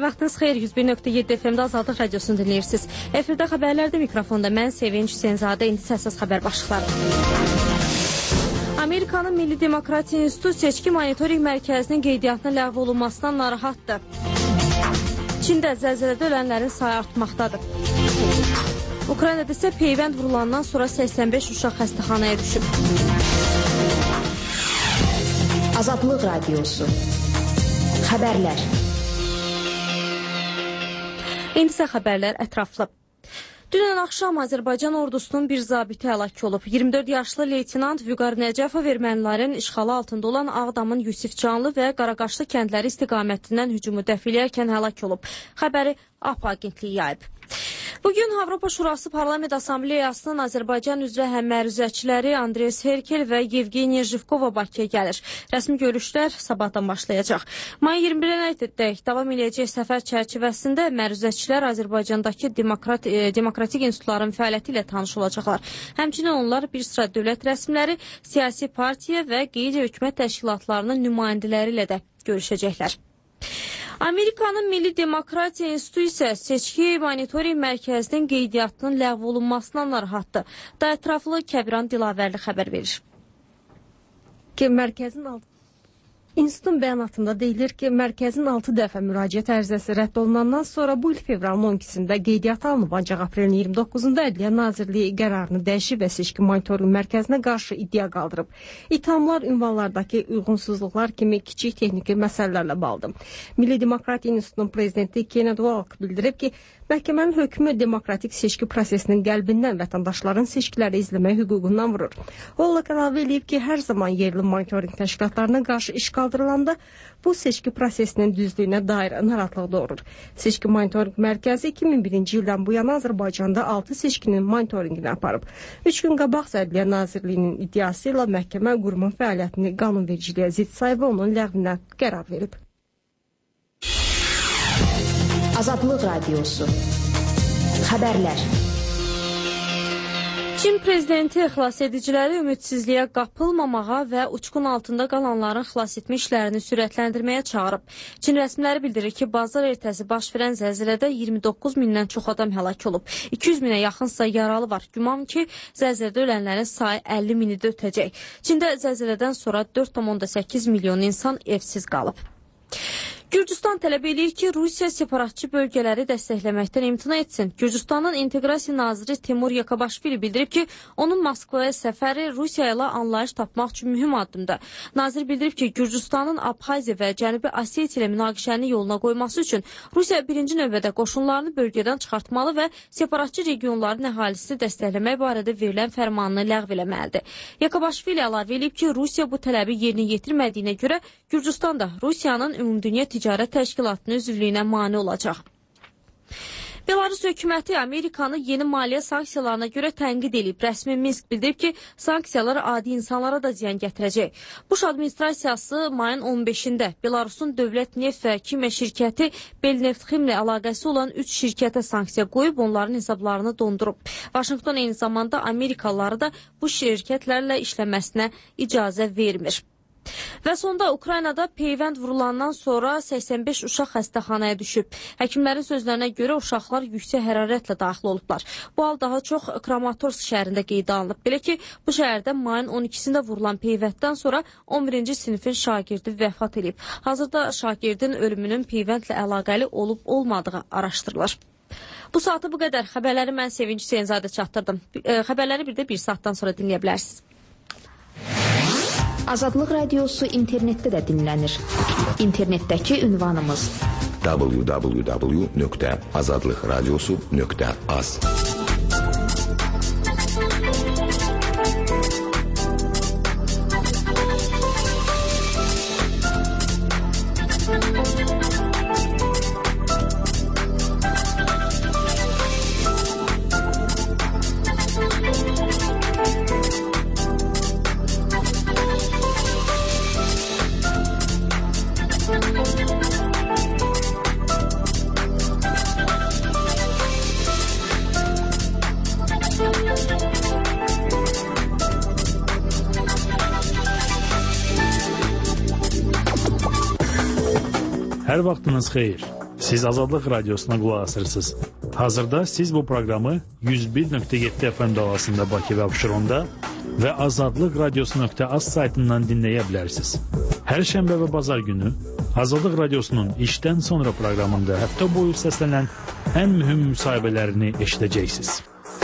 vaxtınız xeyir. 101.7 FM-də Azadlıq Radiosunu dinləyirsiniz. Efirdə xəbərlərdə mikrofonda mən Sevinç Hüseynzadə. İndi səssiz xəbər başlıqları. Amerikanın Milli Demokratiya İnstitutu seçki monitoring mərkəzinin qeydiyyatına ləğv olunmasından narahatdır. Çində zəlzələdə ölənlərin sayı artmaqdadır. Ukraynada isə peyvənd vurulandan sonra 85 uşaq xəstəxanaya düşüb. Azadlıq Radiosu. Xəbərlər. İndi isə xəbərlər ətraflı. Dünən axşam Azərbaycan ordusunun bir zabiti həlak olub. 24 yaşlı leytinant Vüqar Nəcəfov ermənilərin işğalı altında olan Ağdamın Yusifcanlı və Qaraqaşlı kəndləri istiqamətindən hücumu dəf eləyərkən həlak olub. Xəbəri AP agentliyi yayıb. Bugün Avropa Şurası Parlament Assambleyasının Azərbaycan üzrə həmməruzəçiləri Andres Herkel və Yevgeniya Jivkova Bakıya gəlir. Rəsmi görüşlər sabahdan başlayacaq. Mayın 21-ədək davam eləyəcək səfər çərçivəsində məruzəçilər Azərbaycandakı demokratik institutların fəaliyyəti ilə tanış olacaqlar. Həmçinin onlar bir sıra dövlət rəsmiləri, siyasi partiya və qeyri-hökumət təşkilatlarının nümayəndələri ilə də görüşəcəklər. Amerikanın Milli Demokratiya İnstitutu isə seçki monitoring mərkəzinin qeydiyyatının ləğv olunmasından narahatdır. Daha ətraflı Kəbiran Dilavərli xəbər verir. İnstitutun bəyanatında deyilir ki, mərkəzin 6 dəfə müraciət ərizəsi rədd olunandan sonra bu il fevralın 12-sində qeydiyyata alınıb, ancaq aprelin 29-da Ədliyyə Nazirliyi qərarını dəyişib və seçki monitoring mərkəzinə qarşı iddia qaldırıb. İthamlar ünvanlardakı uyğunsuzluqlar kimi kiçik texniki məsələlərlə bağlıdır. Milli Demokratiya İnstitutunun prezidenti Kenneth Walk bildirib ki, məhkəmənin hökmü demokratik seçki prosesinin qəlbindən vətəndaşların seçkiləri izləmək hüququndan vurur. Walk əlavə edib ki, hər zaman yerli monitoring təşkilatlarına qarşı iş qaldırılanda bu seçki prosesinin düzlüyünə dair narahatlıq doğurur. Seçki monitoring mərkəzi 2001-ci ildən bu yana Azərbaycanda 6 seçkinin monitoringini aparıb. 3 gün qabaq Ədliyyə Nazirliyinin iddiası ilə məhkəmə qurumun fəaliyyətini qanunvericiliyə zidd sayıb və onun ləğvinə qərar verib. Azadlıq Radiosu. Xəbərlər. Çin prezidenti xilas ediciləri ümidsizliyə qapılmamağa və uçqun altında qalanların xilas etmə işlərini sürətləndirməyə çağırıb. Çin rəsmiləri bildirir ki, bazar ertəsi baş verən zəlzələdə 29 mindən çox adam həlak olub. 200 minə yaxınsa yaralı var. Güman ki, zəlzələdə ölənlərin sayı 50 mini də ötəcək. Çində zəlzələdən sonra 4,8 milyon insan evsiz qalıb. Gürcüstan tələb edir ki, Rusiya separatçı bölgələri dəstəkləməkdən imtina etsin. Gürcüstanın inteqrasiya naziri Temur Yakabaşvili bildirib ki, onun Moskvaya səfəri Rusiya ilə anlayış tapmaq üçün mühüm addımdır. Nazir bildirib ki, Gürcüstanın Abxaziya və Cənubi Osetiya ilə münaqişəni yoluna qoyması üçün Rusiya birinci növbədə qoşunlarını bölgədən çıxartmalı və separatçı regionların əhalisini dəstəkləmək barədə verilən fərmanını ləğv eləməlidir. Yakabaşvili əlavə edib ki, Rusiya bu tələbi yerinə yetirmədiyinə görə Gürcüstan da Rusiyanın Ümumdünya Ticarət Təşkilatının üzvlüyünə mane olacaq. Belarus hökuməti Amerikanı yeni maliyyə sanksiyalarına görə tənqid edib. Rəsmi Minsk bildirib ki, sanksiyalar adi insanlara da ziyan gətirəcək. Bush administrasiyası mayın 15-də Belarusun dövlət neft və kimya şirkəti Belneftximlə əlaqəsi olan 3 şirkətə sanksiya qoyub, onların hesablarını dondurub. Vaşinqton eyni zamanda Amerikalıları da bu şirkətlərlə işləməsinə icazə vermir. Və sonda Ukraynada peyvənd vurulandan sonra 85 uşaq xəstəxanaya düşüb. Həkimlərin sözlərinə görə uşaqlar yüksək hərarətlə daxil olublar. Bu hal daha çox Kramatorsk şəhərində qeydə alınıb. Belə ki, bu şəhərdə mayın 12-sində vurulan peyvənddən sonra 11-ci sinifin şagirdi vəfat edib. Hazırda şagirdin ölümünün peyvəndlə əlaqəli olub-olmadığı araşdırılır. Bu saatı bu qədər. Xəbərləri mən Sevinç Hüseynzadə çatdırdım. Xəbərləri bir də bir saatdan sonra dinləyə bilərsiniz. Azadlıq Radiosu internetdə də dinlənir. İnternetdəki ünvanımız www.azadlıqradiosu.az. Hər vaxtınız xeyir. Siz Azadlıq Radiosuna qulaq asırsınız. Hazırda siz bu proqramı 101.7 FM dalğasında Bakı və Abşeronda və azadlıqradiosu.az saytından dinləyə bilərsiniz. Hər şənbə və bazar günü Azadlıq Radiosunun işdən sonra proqramında həftə boyu səslənən ən mühüm müsahibələrini eşidəcəksiniz.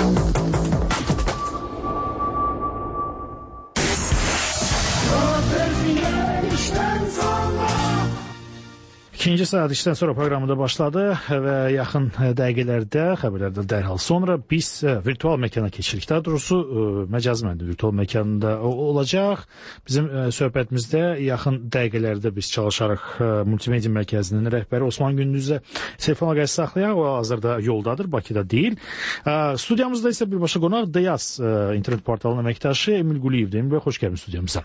İkinci saat işdən sonra proqramında başladı və yaxın dəqiqələrdə, xəbərlərdə dərhal sonra biz virtual məkana keçirik. Daha doğrusu məcazi mənada virtual məkanında olacaq. Bizim söhbətimizdə yaxın dəqiqələrdə biz çalışarıq Multimedia Mərkəzinin rəhbəri Osman Gündüzlə telefon əlaqəsi saxlayaq. O hazırda yoldadır, Bakıda deyil. Studiyamızda isə birbaşa qonaq Deyaz internet portalının əməkdaşı Emil Quliyevdir. Emil bəy, xoş gəlmiş studiyamıza.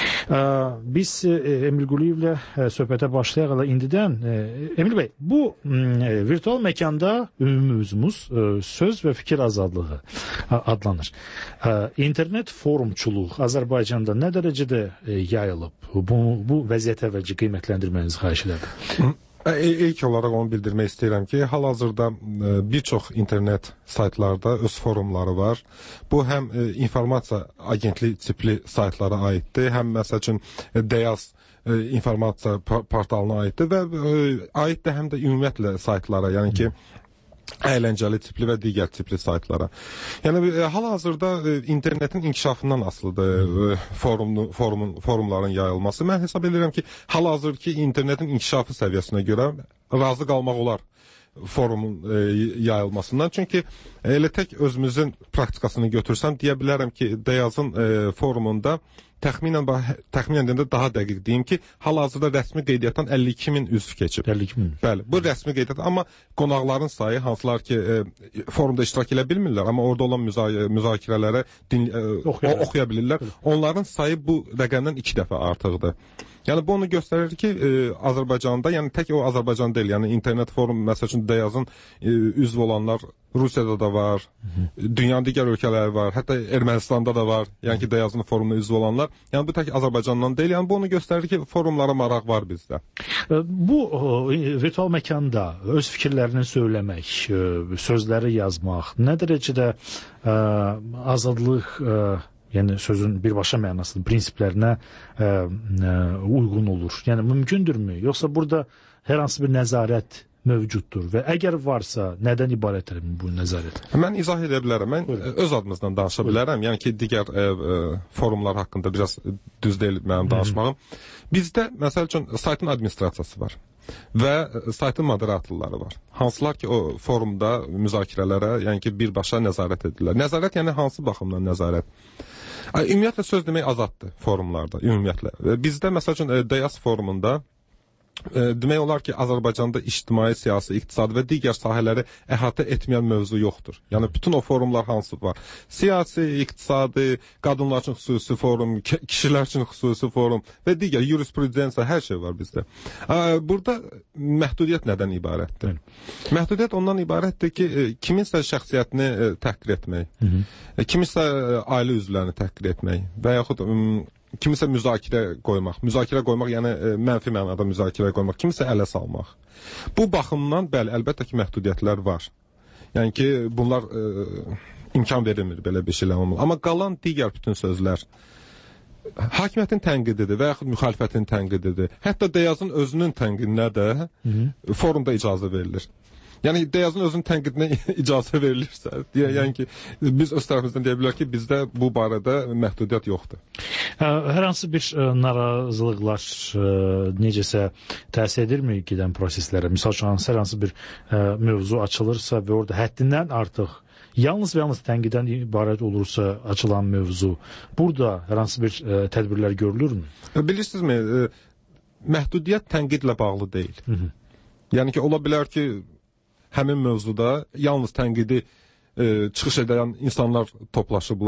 Biz Emil Quliyevlə söhbətə başlayaq indidən. Emil bəy, bu virtual məkanda ümumi mövzumuz söz və fikir azadlığı adlanır. İnternet forumçuluq Azərbaycanda nə dərəcədə yayılıb? Bu vəziyyət əvvəlcə qiymətləndirmənizi xahiş edirəm. İlk olaraq onu bildirmək istəyirəm ki, hal-hazırda bir çox internet saytlarda öz forumları var. Bu həm informasiya agentlik tipli saytlara aiddir, həm məsəl üçün Deyaz informasiya portalına aiddir və aiddir həm də ümumiyyətlə saytlara, yəni ki, əyləncəli tipli və digər tipli saytlara. Yəni hal-hazırda internetin inkişafından asılıdır forumların yayılması. Mən hesab edirəm ki, hal-hazırki internetin inkişafı səviyyəsinə görə razı qalmaq olar forumun yayılmasından. Çünki elə tək özümüzün praktikasını götürsəm, deyə bilərəm ki, Deyazın forumunda təxminən deyəndə daha dəqiq deyim ki, hal-hazırda rəsmi qeydiyyatdan 52.000 üzv keçib. 52.000. Bəli, bu rəsmi qeydiyyat. Amma qonaqların sayı, hansılar ki, forumda iştirak edə bilmirlər, amma orada olan müzakirələrə oxuya bilirlər. Onların sayı bu rəqəmdən 2 dəfə artıqdır. Yəni, bu onu göstərir ki, Azərbaycanda, yəni tək o Azərbaycan deyil, yəni internet forum, məsəl üçün Deyazın üzv olanlar Rusiyada da var, dünyanın digər ölkələri var, hətta Ermənistanda da var, yəni ki, Deyazın forumuna üzv olanlar. Yəni, bu tək Azərbaycandan deyil, yəni bu onu göstərir ki, forumlara maraq var bizdə. Bu virtual məkanda öz fikirlərini söyləmək, sözləri yazmaq, nə dərəcədə azadlıq, yəni sözün birbaşa mənasının prinsiplərinə uyğun olur? Yəni, mümkündürmü? Yoxsa burada hər hansı bir nəzarət mövcuddur və əgər varsa, nədən ibarətdir bu nəzarət? Mən izah edə bilərəm. Mən öz adımızdan danışa bilərəm. Yəni ki, digər forumlar haqqında biraz düz deyil mənim danışmağım. Bizdə, məsəl üçün, saytın administrasiyası var və saytın moderatorları var. Hansılar ki, o forumda müzakirələrə, yəni ki, birbaşa nəzarət edirlər. Nəzarət, yəni hansı baxımdan nəzarət? Ümumiyyətlə, söz demək azaddır forumlarda, ümumiyyətlə. Bizdə, məsəl üçün, Deyaz forumunda demək olar ki, Azərbaycanda ictimai, siyasi, iqtisadi və digər sahələri əhatə etməyən mövzu yoxdur. Yəni, bütün o forumlar hansı var? Siyasi, iqtisadi, qadınlar üçün xüsusi forum, kişilər üçün xüsusi forum və digər yurisprudensiya, hər şey var bizdə. Burada məhdudiyyət nədən ibarətdir? Məhdudiyyət ondan ibarətdir ki, kiminsə şəxsiyyətini təhqir etmək, kiminsə ailə üzvlərini təhqir etmək və yaxud kimisə müzakirə qoymaq, yəni mənfi mənada müzakirə qoymaq, kimisə ələ salmaq. Bu baxımdan, bəli, əlbəttə ki, məhdudiyyətlər var. Yəni ki, bunlar imkan verilmir belə bir şeylə olmalı. Amma qalan digər bütün sözlər hakimiyyətin tənqididir və yaxud müxalifətin tənqididir. Hətta Deyazın özünün tənqidinə də forumda icazə verilir. Yəni, Deyazın özünün tənqidinə icazə verilirsə, yəni ki, biz öz tərəfimizdən deyə bilərik ki, bizdə bu barədə məhdudiyyət yoxdur. Hər hansı bir narazılıqlar necəsə təsir edirmi gedən proseslərə? Misal üçün, hər hansı bir mövzu açılırsa və orada həddindən artıq yalnız və yalnız tənqiddən ibarət olursa açılan mövzu, burada hər hansı bir tədbirlər görülürmü? Bilirsinizmi, məhdudiyyət tənqidlə bağlı deyil. Yəni ki, ola bilər ki, həmin mövzuda yalnız tənqidi çıxış edən insanlar toplaşıblar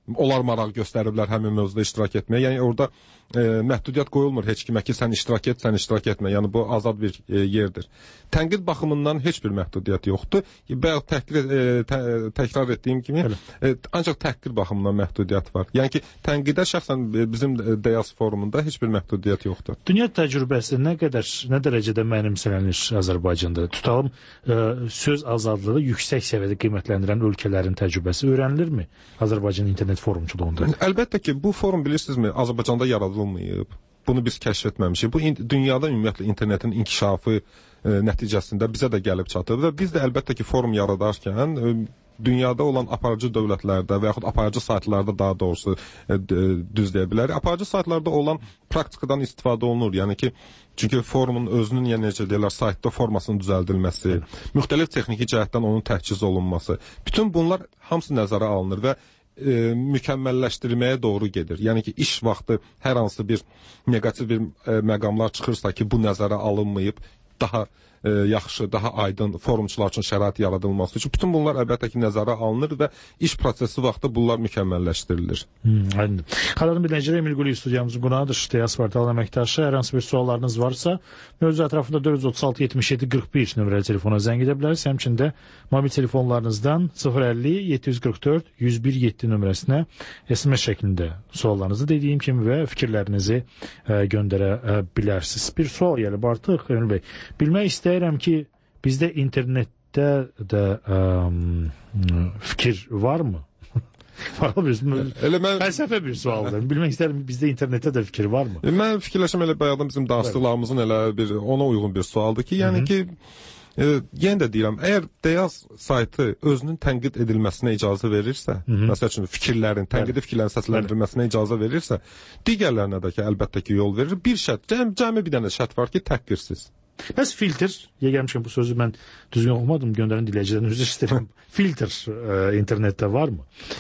onlar maraq göstəriblər həmin mövzuda iştirak etməyə. Yəni orada məhdudiyyət qoyulmur heç kimə ki, sən iştirak et, sən iştirak etmə. Yəni bu azad bir yerdir. Tənqid baxımından heç bir məhdudiyyət yoxdur. Bayaq təkrar etdiyim kimi, ancaq təhqir baxımından məhdudiyyət var. Yəni ki, tənqidə şəxsən bizim DEAS forumunda heç bir məhdudiyyət yoxdur. Dünya təcrübəsi nə dərəcədə mənimsənir Azərbaycanda? Tutalım, söz azadlığı yüksək səviyyədə qiymətləndirən ölkələrin təcrübəsi öyrənilirmi Azərbaycan internet forumçuluğunda? Əlbəttə ki, bu forum bilirsinizmi, Azərbaycanda yaradılmayıb. Bunu biz kəşf etməmişik. Bu dünyada ümumiyyətlə internetin inkişafı nəticəsində bizə də gəlib çatıb və biz də əlbəttə ki, forum yaradarkən dünyada olan aparıcı dövlətlərdə və yaxud aparıcı saytlarda daha doğrusu düz deyə bilərik. Aparıcı saytlarda olan praktikadan istifadə olunur. Yəni ki, çünki forumun özünün, yəni necə deyirlər, saytda formasının düzəldilməsi, müxtəlif texniki cəhətdən onun təhkiz olunması, bütün bunlar hamısı nəzərə alınır və mükəmməlləşdirməyə doğru gedir. Yəni ki, iş vaxtı hər hansı bir neqativ bir məqamlar çıxırsa ki, bu nəzərə alınmayıb, daha yaxşı, daha aydın forumçular üçün şərait yaradılması üçün bütün bunlar əlbəttə ki, nəzərə alınır və iş prosesi vaxtı bunlar mükəmməlləşdirilir. Xanım dinləyicilər, Emil Quliyev studiyamızın qonağıdır. DEAS portalının əməkdaşı. Hər hansı bir suallarınız varsa, mövzu ətrafında 436-77-41 nömrəli telefona zəng edə bilərsiniz. Həmçində mobil telefonlarınızdan 050-744-1017 nömrəsinə SMS şəklində suallarınızı dediyim kimi və fikirlərinizi göndərə bilərsiniz. Bir sual gəlib artıq, Emil bəy. Bilmək istəyirəm ki, bizdə internetdə də fikir varmı? Fəlsəfə bir sualdır. Bilmək istəyirəm, bizdə internetdə də fikir varmı? Mən fikirləşəm elə bayaqdan bizim danışdıqlarımızın elə ona uyğun bir sualdır ki, yəni ki, yenə də deyirəm, əgər DEAS saytı özünün tənqid edilməsinə icazə verirsə, məsəl üçün fikirlərin, tənqidi fikirlərin səsləndirilməsinə icazə verirsə, digərlərinə də ki, əlbəttə ki, yol verir. Bir şərt, cəmi bir dənə şərt var ki, təhqirsiz. Bəs filtr, gəlmişkən bu sözü mən düzgün oxumadım, göndərən dinləyicilərdən üzr istəyirəm. Filtr internetdə varmı?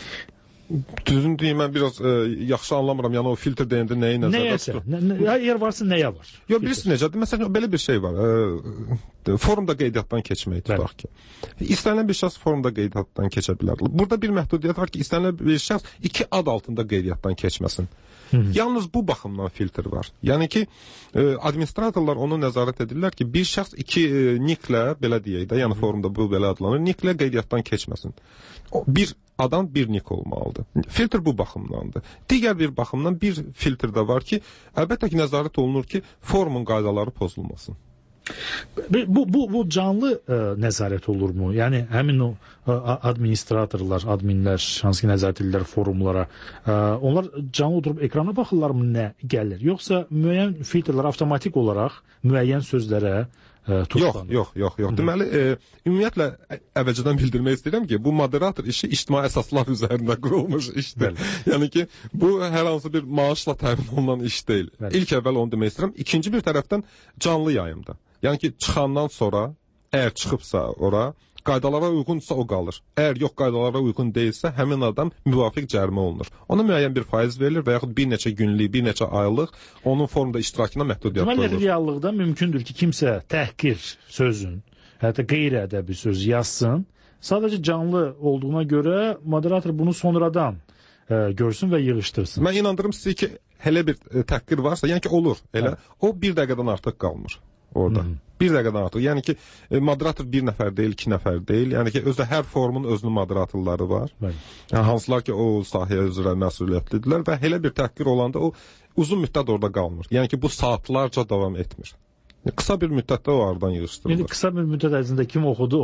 Düzün deyim, mən biraz yaxşı anlamıram. Yəni o filtr deyəndə nəyi nəzərdə tutur? Əgər varsa nəyə var? Yox, bilirsiniz necədir? Məsələn, belə bir şey var. Forumda qeydiyyatdan keçmək tutaq ki. İstənilən bir şəxs forumda qeydiyyatdan keçə bilər. Burada bir məhdudiyyət var ki, istənilən bir şəxs 2 ad altında qeydiyyatdan keçməsin. Yalnız bu baxımdan filtr var. Yəni ki, administratorlar onu nəzarət edirlər ki, bir şəxs 2 nicklə, belə deyək də, yəni forumda bu belə adlanır, nicklə qeydiyyatdan keçməsin. Bir adam bir nick olmalıdır. Filtr bu baxımdandır. Digər bir baxımdan bir filtr də var ki, əlbəttə ki, nəzarət olunur ki, forumun qaydaları pozulmasın. Bu canlı nəzarət olurmu? Yəni həmin o administratorlar, adminlər, hansı ki nəzarət edirlər forumlara, onlar canlı oturub ekrana baxırlarmı, nə gəlir? Yoxsa müəyyən filtrlər avtomatik olaraq müəyyən sözlərə tuşlanır? Yox. Deməli, ümumiyyətlə əvvəlcədən bildirmək istəyirəm ki, bu moderator işi ictimai əsaslar üzərində qurulmuş işdir. Yəni ki, bu hər hansı bir maaşla təmin olunan iş deyil. İlk əvvəl onu demək istəyirəm. İkinci bir tərəfdən canlı yayımda. Yəni ki, çıxandan sonra, əgər çıxıbsa ora, qaydalara uyğunsa o qalır. Əgər yox qaydalara uyğun deyilsə, həmin adam müvafiq cərimə olunur. Ona müəyyən bir faiz verilir və yaxud bir neçə günlük, bir neçə aylıq onun forumda iştirakına məhdudiyyət qoyulur. Deməli, reallıqda mümkündür ki, kimsə təhqir sözün, hətta qeyri-ədəbi söz yazsın, sadəcə canlı olduğuna görə moderator bunu sonradan görsün və yığışdırsın. Mən inandırım sizi ki, hələ bir təhqir varsa, yəni ki, olur, elə, o bir dəqiqədən artıq qalmır orada. Bir dəqiqədən artıq. Yəni ki, moderator bir nəfər deyil, 2 nəfər deyil. Yəni ki, özdə hər forumun özünün moderatorları var. Yəni, hansılar ki, o sahəyə üzrə məsuliyyətlidirlər və elə bir təhqir olanda o uzun müddət orada qalmır. Yəni ki, bu saatlarca davam etmir. Qısa bir müddətdə o aradan yığışdırılır. Yəni, qısa bir müddət ərzində kim oxudu?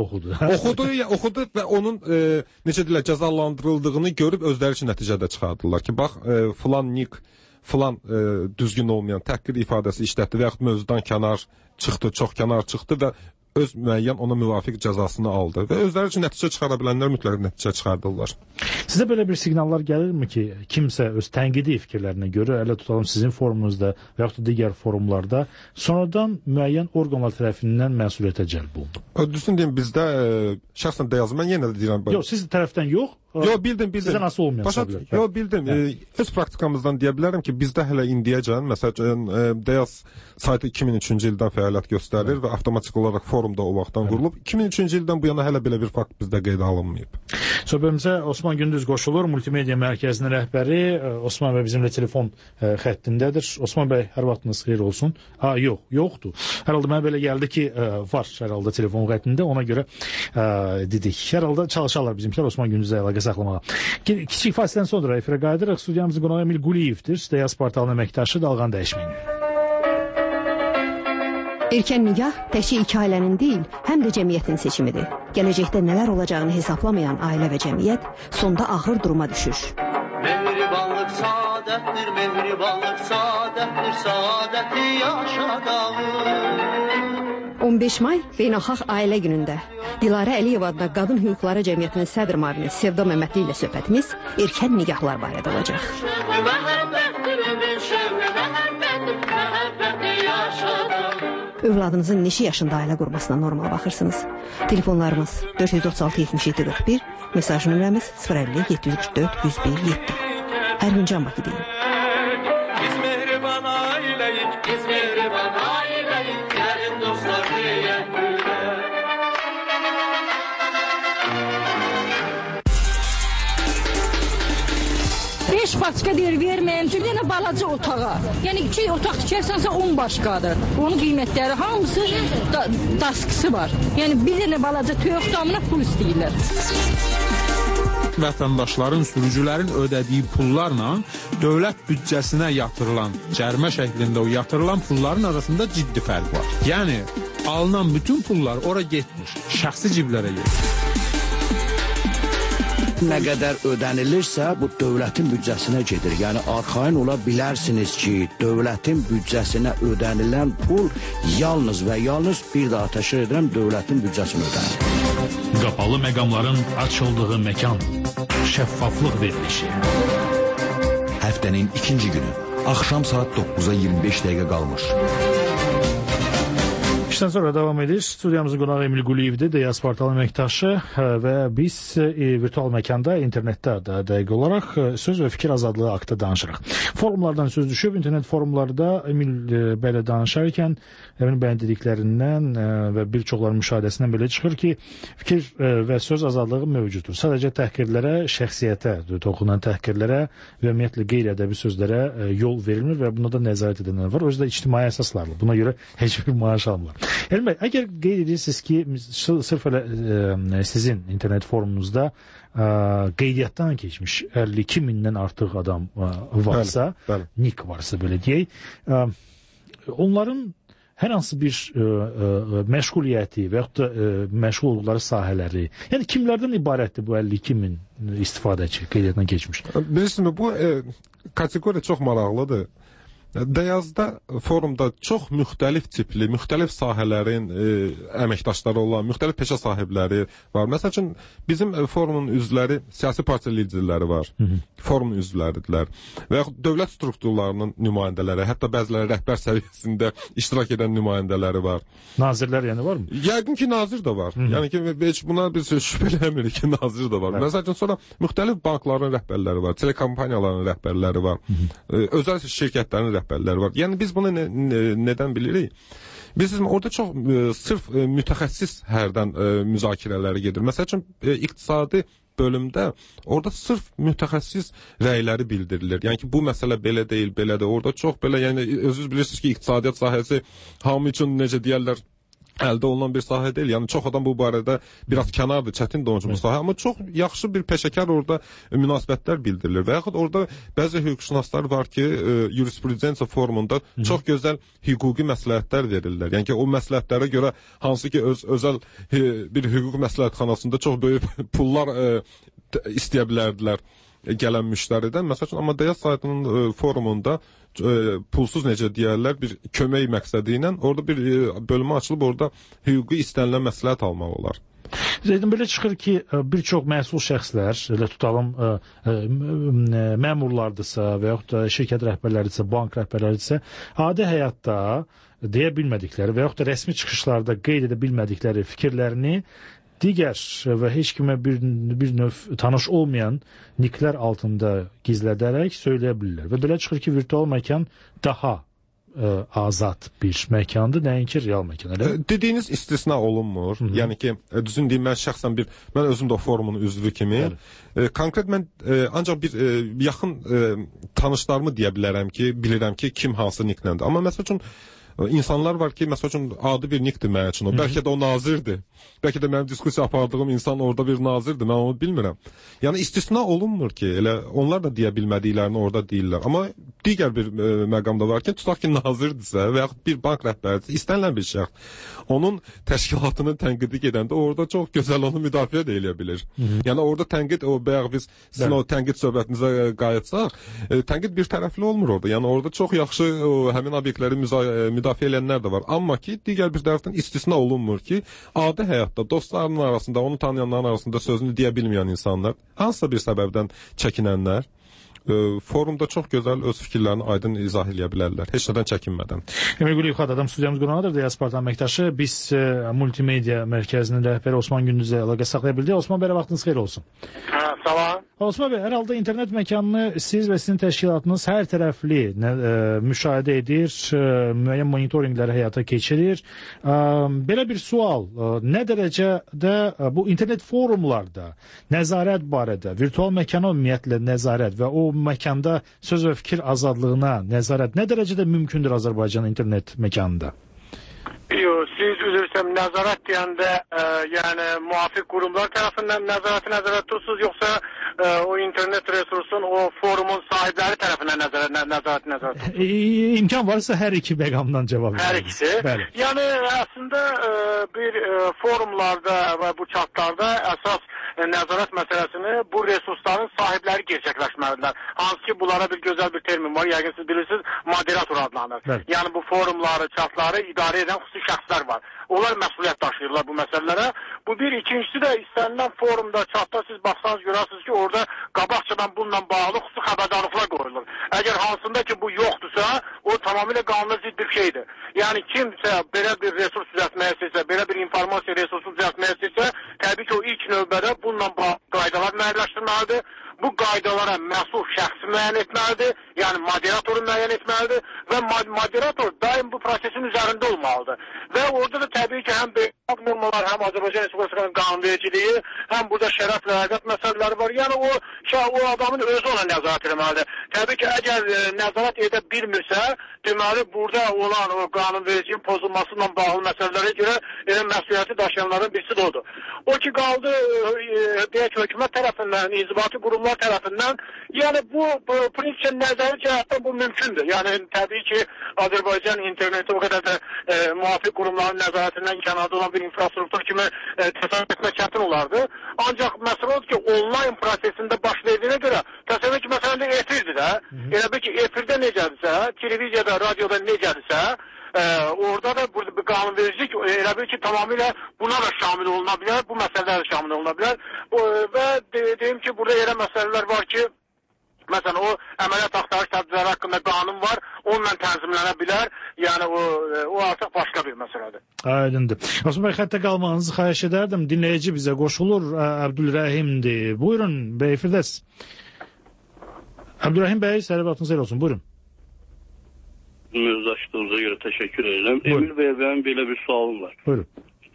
Oxudu və onun necə deyirlər, cəzalandırıldığını görüb özləri üçün nəticədə çıxardılar ki, bax, filan nick, filan düzgün olmayan təhqir ifadəsi işlətdi və yaxud mövzudan kənar çıxdı, çox kənar çıxdı və öz müəyyən ona müvafiq cəzasını aldı və özləri üçün nəticə çıxara bilənlər mütləq nəticə çıxardırlar. Sizə belə bir siqnallar gəlirmi ki, kimsə öz tənqidi fikirlərinə görə, elə tutalım sizin forumunuzda və yaxud da digər forumlarda sonradan müəyyən orqanlar tərəfindən məsuliyyətə cəlb olundu? Düzün deyim, bizdə şəxsən deyazım, mən yenə də deyirəm. Yox, siz tərəfdən yox. Yox, bildim. Sizə nasıl olmayan səbəblər? Yox, bildim. Öz praktikamızdan deyə bilərəm ki, bizdə hələ indiyəcən, məsələn, DEAS saytı 2003-cü ildən fəaliyyət göstərir və avtomatik olaraq forum da o vaxtdan qurulub. 2003-cü ildən bu yana hələ belə bir fakt bizdə qeydə alınmayıb. Söhbətimizə Osman Gündüz qoşulur, Multimedia Mərkəzinin rəhbəri. Osman bəy bizimlə telefon xəttindədir. Osman bəy, hər vaxtınız xeyir olsun. Yoxdur. Hər halda mənə belə gəldi ki, var hər halda telefon xəttində, ona görə dedik. Hər halda çalışarlar bizimkilər Osman Gündüzlə əlaqə saxlamağa. Kiçik fasilədən sonra efirə qayıdırıq. Studiyamızın qonağı Emil Quliyevdir. Deyas portalının əməkdaşı, Dalğan dəyişməyin. Erkən nigah təkcə iki ailənin deyil, həm də cəmiyyətin seçimidir. Gələcəkdə nələr olacağını hesablamayan ailə və cəmiyyət sonda ağır duruma düşür. Mehribanlıq saadətdir, mehribanlıq saadətdir, saadəti yaşadalım. 15 may Beynəlxalq Ailə Günündə Dilarə Əliyeva adına Qadın Hüquqları Cəmiyyətinin sədr müavini Sevda Məmmədli ilə söhbətimiz erkən nigahlar barədə olacaq. Övladınızın neçə yaşında ailə qurmasına normal baxırsınız? Telefonlarımız 436-77-41, mesaj nömrəmiz 050-744-101-7. Ərvincan Bakı deyin. Biz mehriban ailəyik, biz mehriban ailəyik, gəlin dostlar deyək gülər. 5 başqa deyir verməyim üçün yenə balaca otağa. Yəni 2 otaq tikərsənsə 10 başqadır. Onun qiymətləri hamısı daskısı var. Yəni bir dənə balaca toyuq damına pul istəyirlər. Vətəndaşların, sürücülərin ödədiyi pullarla dövlət büdcəsinə yatırılan, cərimə şəklində o yatırılan pulların arasında ciddi fərq var. Yəni alınan bütün pullar ora getmir, şəxsi ciblərə gedir. Nə qədər ödənilirsə, bu dövlətin büdcəsinə gedir. Yəni, arxayın ola bilərsiniz ki, dövlətin büdcəsinə ödənilən pul yalnız və yalnız bir daha təşkil edirəm, dövlətin büdcəsinə ödənilir. Qapalı məqamların açıldığı məkan, şəffaflıq verilişi. Həftənin ikinci günü, axşam saat 9-a 25 dəqiqə qalmış. İşten sonra devam edirik. Studiyamızın qonağı Emil Quliyevdir, Deyas portalının əməkdaşı və biz virtual məkanda, internetdə də dəqiq olaraq söz və fikir azadlığı haqqında danışırıq. Forumlardan söz düşüb, internet forumlarda Emil bəylə danışarkən Emin bəyin dediklərindən və bir çoxların müşahidəsindən belə çıxır ki, fikir və söz azadlığı mövcuddur. Sadəcə təhqirlərə, şəxsiyyətə toxunan təhqirlərə və ümumiyyətlə qeyri-ədəbi sözlərə yol verilmir və buna da nəzarət edənlər var. O yüzden ictimai əsaslarla. Buna görə heç bir maaş almır. Elm bəy, əgər qeyd edirsiniz ki, sırf elə sizin internet forumunuzda qeydiyyatdan keçmiş 52 mindən artıq adam varsa, nick varsa belə deyək, onların hər hansı bir məşğuliyyəti və yaxud da məşğul olduqları sahələri, yəni kimlərdən ibarətdir bu 52 min istifadəçi qeydiyyatdan keçmiş? Bilirsiniz, bu kateqoriya çox maraqlıdır. Deyazda forumda çox müxtəlif tipli, müxtəlif sahələrin əməkdaşları olan, müxtəlif peşə sahibləri var. Məsəl üçün, bizim forumun üzvləri, siyasi partiya liderləri var, forumun üzvləridirlər və yaxud dövlət strukturlarının nümayəndələri, hətta bəziləri rəhbər səviyyəsində iştirak edən nümayəndələri var. Nazirlər yəni var mı? Yəqin ki, nazir də var. Yəni ki, heç buna biz şübhələnmirik ki, nazir də var. Məsəl üçün, sonra müxtəlif bankların rəhbərləri var, telekompaniyaların rəhbərləri var, özəl şirkətlərin rəhbərləri var. Yəni biz bunu nədən bilirik? Biz orada çox sırf mütəxəssis hərdən müzakirələri gedir. Məsəl üçün, iqtisadi bölümdə orada sırf mütəxəssis rəyləri bildirilir. Yəni ki, bu məsələ belə deyil, belədir. Orada çox belə, yəni özünüz bilirsiniz ki, iqtisadiyyat sahəsi hamı üçün necə deyərlər, əldə olunan bir sahə deyil. Yəni çox adam bu barədə biraz kənardır, çətindir onun üçün bu sahə. Amma çox yaxşı bir peşəkar orada münasibətlər bildirilir. Və yaxud orada bəzi hüquqşünaslar var ki, yurisprudensiya formunda çox gözəl hüquqi məsləhətlər verirlər. Yəni ki, o məsləhətlərə görə hansı ki, özəl bir hüquq məsləhətxanasında çox böyük pullar istəyə bilərdilər gələn müştəridən. Məsəl üçün, amma Deyas saytının forumunda pulsuz necə deyərlər, bir kömək məqsədi ilə orada bir bölümü açılıb, orada hüquqi istənilən məsləhət almaq olar. Zeydin, belə çıxır ki, bir çox məsul şəxslər, elə tutalım, məmurlardırsa və yaxud da şirkət rəhbərləridirsə, bank rəhbərləridirsə, adi həyatda deyə bilmədikləri və yaxud da rəsmi çıxışlarda qeyd edə bilmədikləri fikirlərini digər və heç kimə bir növ tanış olmayan nicklər altında gizlədərək söyləyə bilirlər. Və belə çıxır ki, virtual məkan daha azad bir məkandır, nəinki real məkan. Dediyiniz istisna olunmur. Yəni ki, düzün deyim, mən özüm də o forumun üzvü kimi konkret mən ancaq bir yaxın tanışlarımı deyə bilərəm ki, bilirəm ki, kim hansı nicklədir. Amma məsəl üçün insanlar var ki, məsəl üçün adi bir nickdir mənim üçün o. Bəlkə də o nazirdir. Bəlkə də mənim diskusiya apardığım insan orada bir nazirdir, mən onu bilmirəm. Yəni istisna olunmur ki, elə onlar da deyə bilmədiklərini orada deyirlər. Amma digər bir məqamda var ki, tutaq ki, nazirdirsə və yaxud bir bank rəhbəridirsə, istənilən bir şəxs onun təşkilatının tənqidi gedəndə orada çox gözəl onu müdafiə də eləyə bilir. Yəni orada tənqid, bayaq biz sizin o tənqid söhbətinizə qayıtsaq, tənqid bir tərəfli olmur orada. Yəni orada çox yaxşı həmin obyektləri müdafiə edənlər də var. Amma ki, digər bir tərəfdən istisna olunmur ki, adi həyatda dostlarının arasında, onu tanıyanların arasında sözünü deyə bilməyən insanlar, hansısa bir səbəbdən çəkinənlər forumda çox gözəl öz fikirlərini aydın izah edə bilərlər, heç nədən çəkinmədən. Emil Quliyev Xatadam studiyamız qonağıdır, Diasport'un əməkdaşı. Biz multimedia mərkəzinin rəhbəri Osman Gündüzlə əlaqə saxlaya bildik. Osman bəy, vaxtınız xeyir olsun. Salam. Osman bəy, hər halda internet məkanını siz və sizin təşkilatınız hər tərəfli müşahidə edir, müəyyən monitorinqləri həyata keçirir. Belə bir sual, nə dərəcədə bu internet forumlarda nəzarət barədə, virtual məkana ümumiyyətlə nəzarət və o məkanda söz və fikir azadlığına nəzarət nə dərəcədə mümkündür Azərbaycan internet məkanında? Yox, siz üzrüsəm nəzarət deyəndə, yəni müvafiq qurumlar tərəfindən nəzarət tutursuz, yoxsa o internet resursun, o forumun sahibləri tərəfindən nəzarət? İmkan varsa hər iki məqamdan cavab verin. Hər ikisi? Bəli. Yəni əslində bir forumlarda və bu chatlarda əsas nəzarət məsələsini bu resursların sahibləri gerçəkləşməlidirlər. Hansı ki, bunlara bir gözəl bir termin var, yəqin siz bilirsiniz, moderator adlanır. Bəli. Yəni bu forumları, chatları idarə edən xüsusi şəxslər var. Onlar məsuliyyət daşıyırlar bu məsələlərə. Bu bir, ikincisi də istənilən forumda, chatda siz baxsanız görərsiniz ki, orada qabaqcadan bununla bağlı xüsusi xəbərdarlıqlar qoyulur. Əgər hansında ki, bu yoxdursa, o tamamilə qanuna zidd bir şeydir. Yəni kimsə belə bir resurs düzəltməyə istəyirsə, belə bir informasiya resursu düzəltməyə istəyirsə, təbii ki, o ilk növbədə bununla bağlı qaydalar müəyyənləşdirməlidir. Bu qaydalara məsul şəxsi müəyyən etməlidir, yəni moderatoru müəyyən etməlidir və moderator daim bu prosesin üzərində olmalıdır. Və orada da təbii ki, həm beynəlxalq normalar, həm Azərbaycan Respublikasının qanunvericiliyi, həm burada şərəf və ədəb məsələləri var. Yəni o adamın özü ona nəzarət etməlidir. Təbii ki, əgər nəzarət edə bilmirsə, deməli burada olan o qanunvericiliyin pozulmasıyla bağlı məsələlərə görə elə məsuliyyəti daşıyanların birisi də odur. O ki qaldı deyək hökumət tərəfindən, inzibati qurumlar tərəfindən, yəni bu prinsipin nəzəri cəhətdən bu mümkündür. Yəni təbii ki, Azərbaycan interneti o qədər də müvafiq qurumların nəzarətindən kənarda olan bir infrastruktur kimi təsəvvür etmək çətin olardı. Ancaq məsələ odur ki, onlayn prosesində baş verdiyinə görə təsəvvür ki, məsələn də efirdir də. Elə bil ki, efirdə necədirsə, televiziyada, radioda necədirsə, orada da burada bir qanunvericilik elə bil ki, tamamilə buna da şamil oluna bilər, bu məsələlər də şamil oluna bilər. Və deyim ki, burada elə məsələlər var ki, məsələn, o əməliyyat axtarış tədbirləri haqqında qanun var, onunla tənzimlənə bilər. Yəni, o artıq başqa bir məsələdir. Aydındır. Osman bəy, xəttə qalmanızı xahiş edərdim. Dinləyici bizə qoşulur. Əbdülrəhimdir. Buyurun, bəy, Firdəs. Əbdülrəhim bəy, səhər vaxtınız xeyir olsun. Buyurun. Mövzulaşdığınıza görə təşəkkür edirəm. Emil bəy, mənim belə bir sualım var. Buyurun.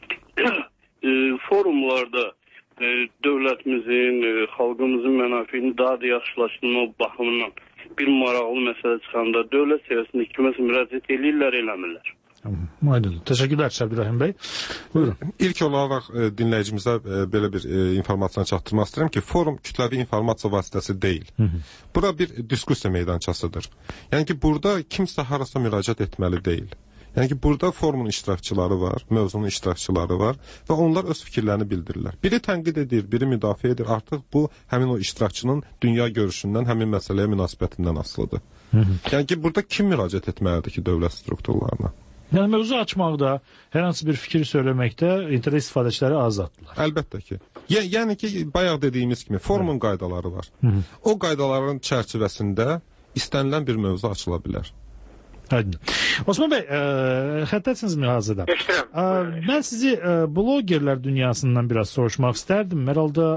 Forumlarda dövlətimizin, xalqımızın mənafiyini daha da yaxşılaşdırmaq baxımından bir maraqlı məsələ çıxanda dövlət səviyyəsində kiməsə müraciət edirlər, eləmirlər. Aydındır. Təşəkkürlər Əbdülrəhim bəy. Buyurun. İlk olaraq dinləyicimizə belə bir informasiyanı çatdırmaq istəyirəm ki, forum kütləvi informasiya vasitəsi deyil. Bura bir diskussiya meydançasıdır. Yəni ki, burada kimsə harasa müraciət etməli deyil. Yəni ki, burada forumun iştirakçıları var, mövzunun iştirakçıları var və onlar öz fikirlərini bildirirlər. Biri tənqid edir, biri müdafiə edir. Artıq bu, həmin o iştirakçının dünya görüşündən, həmin məsələyə münasibətindən asılıdır. Yəni ki, burada kim müraciət etməlidir ki, dövlət strukturlarına? Yəni, mövzu açmaqda, hər hansı bir fikir söyləməkdə internet istifadəçiləri azaddırlar. Əlbəttə ki. Yəni ki, bayaq dediyimiz kimi, forumun qaydaları var. O qaydaların çərçivəsində istənilən bir mövzu açıla bilər. Aydın. Osman bəy, xəttəsinizmi hazırda? Mən sizi blogerlər dünyasından biraz soruşmaq istərdim. Hər halda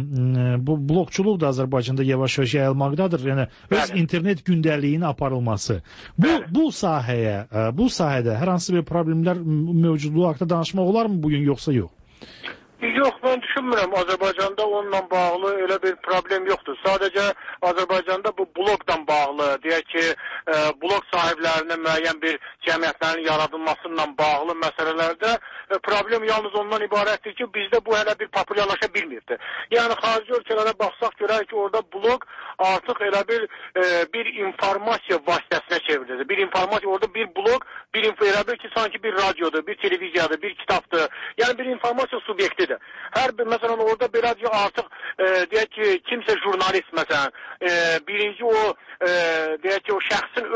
bu blogçuluq da Azərbaycanda yavaş-yavaş yayılmaqdadır. Yəni öz internet gündəliyinin aparılması. Bu sahədə hər hansı bir problemlər mövcudluğu haqqında danışmaq olarmı bugün yoxsa yox? Yox, mən düşünmürəm. Azərbaycanda onunla bağlı elə bir problem yoxdur. Sadəcə Azərbaycanda bu blogdan bağlı, deyək ki, blog sahiblərinin müəyyən bir cəmiyyətlərin yaradılmasıyla bağlı məsələlərdə problem yalnız ondan ibarətdir ki, bizdə bu hələ bir populyarlaşa bilmirdi. Yəni, xarici ölkələrə baxsaq görək ki, orada blog artıq elə bir informasiya vasitəsinə çevrilir. Bir informasiya, orada bir blog, elə bir ki, sanki bir radiodur, bir televiziyadır, bir kitabdır. Yəni, bir informasiya subyektidir. Hər bir, məsələn, orada beləcə artıq, deyək ki, kimsə jurnalist, məsələn, birinci o, deyək ki, o şəxsin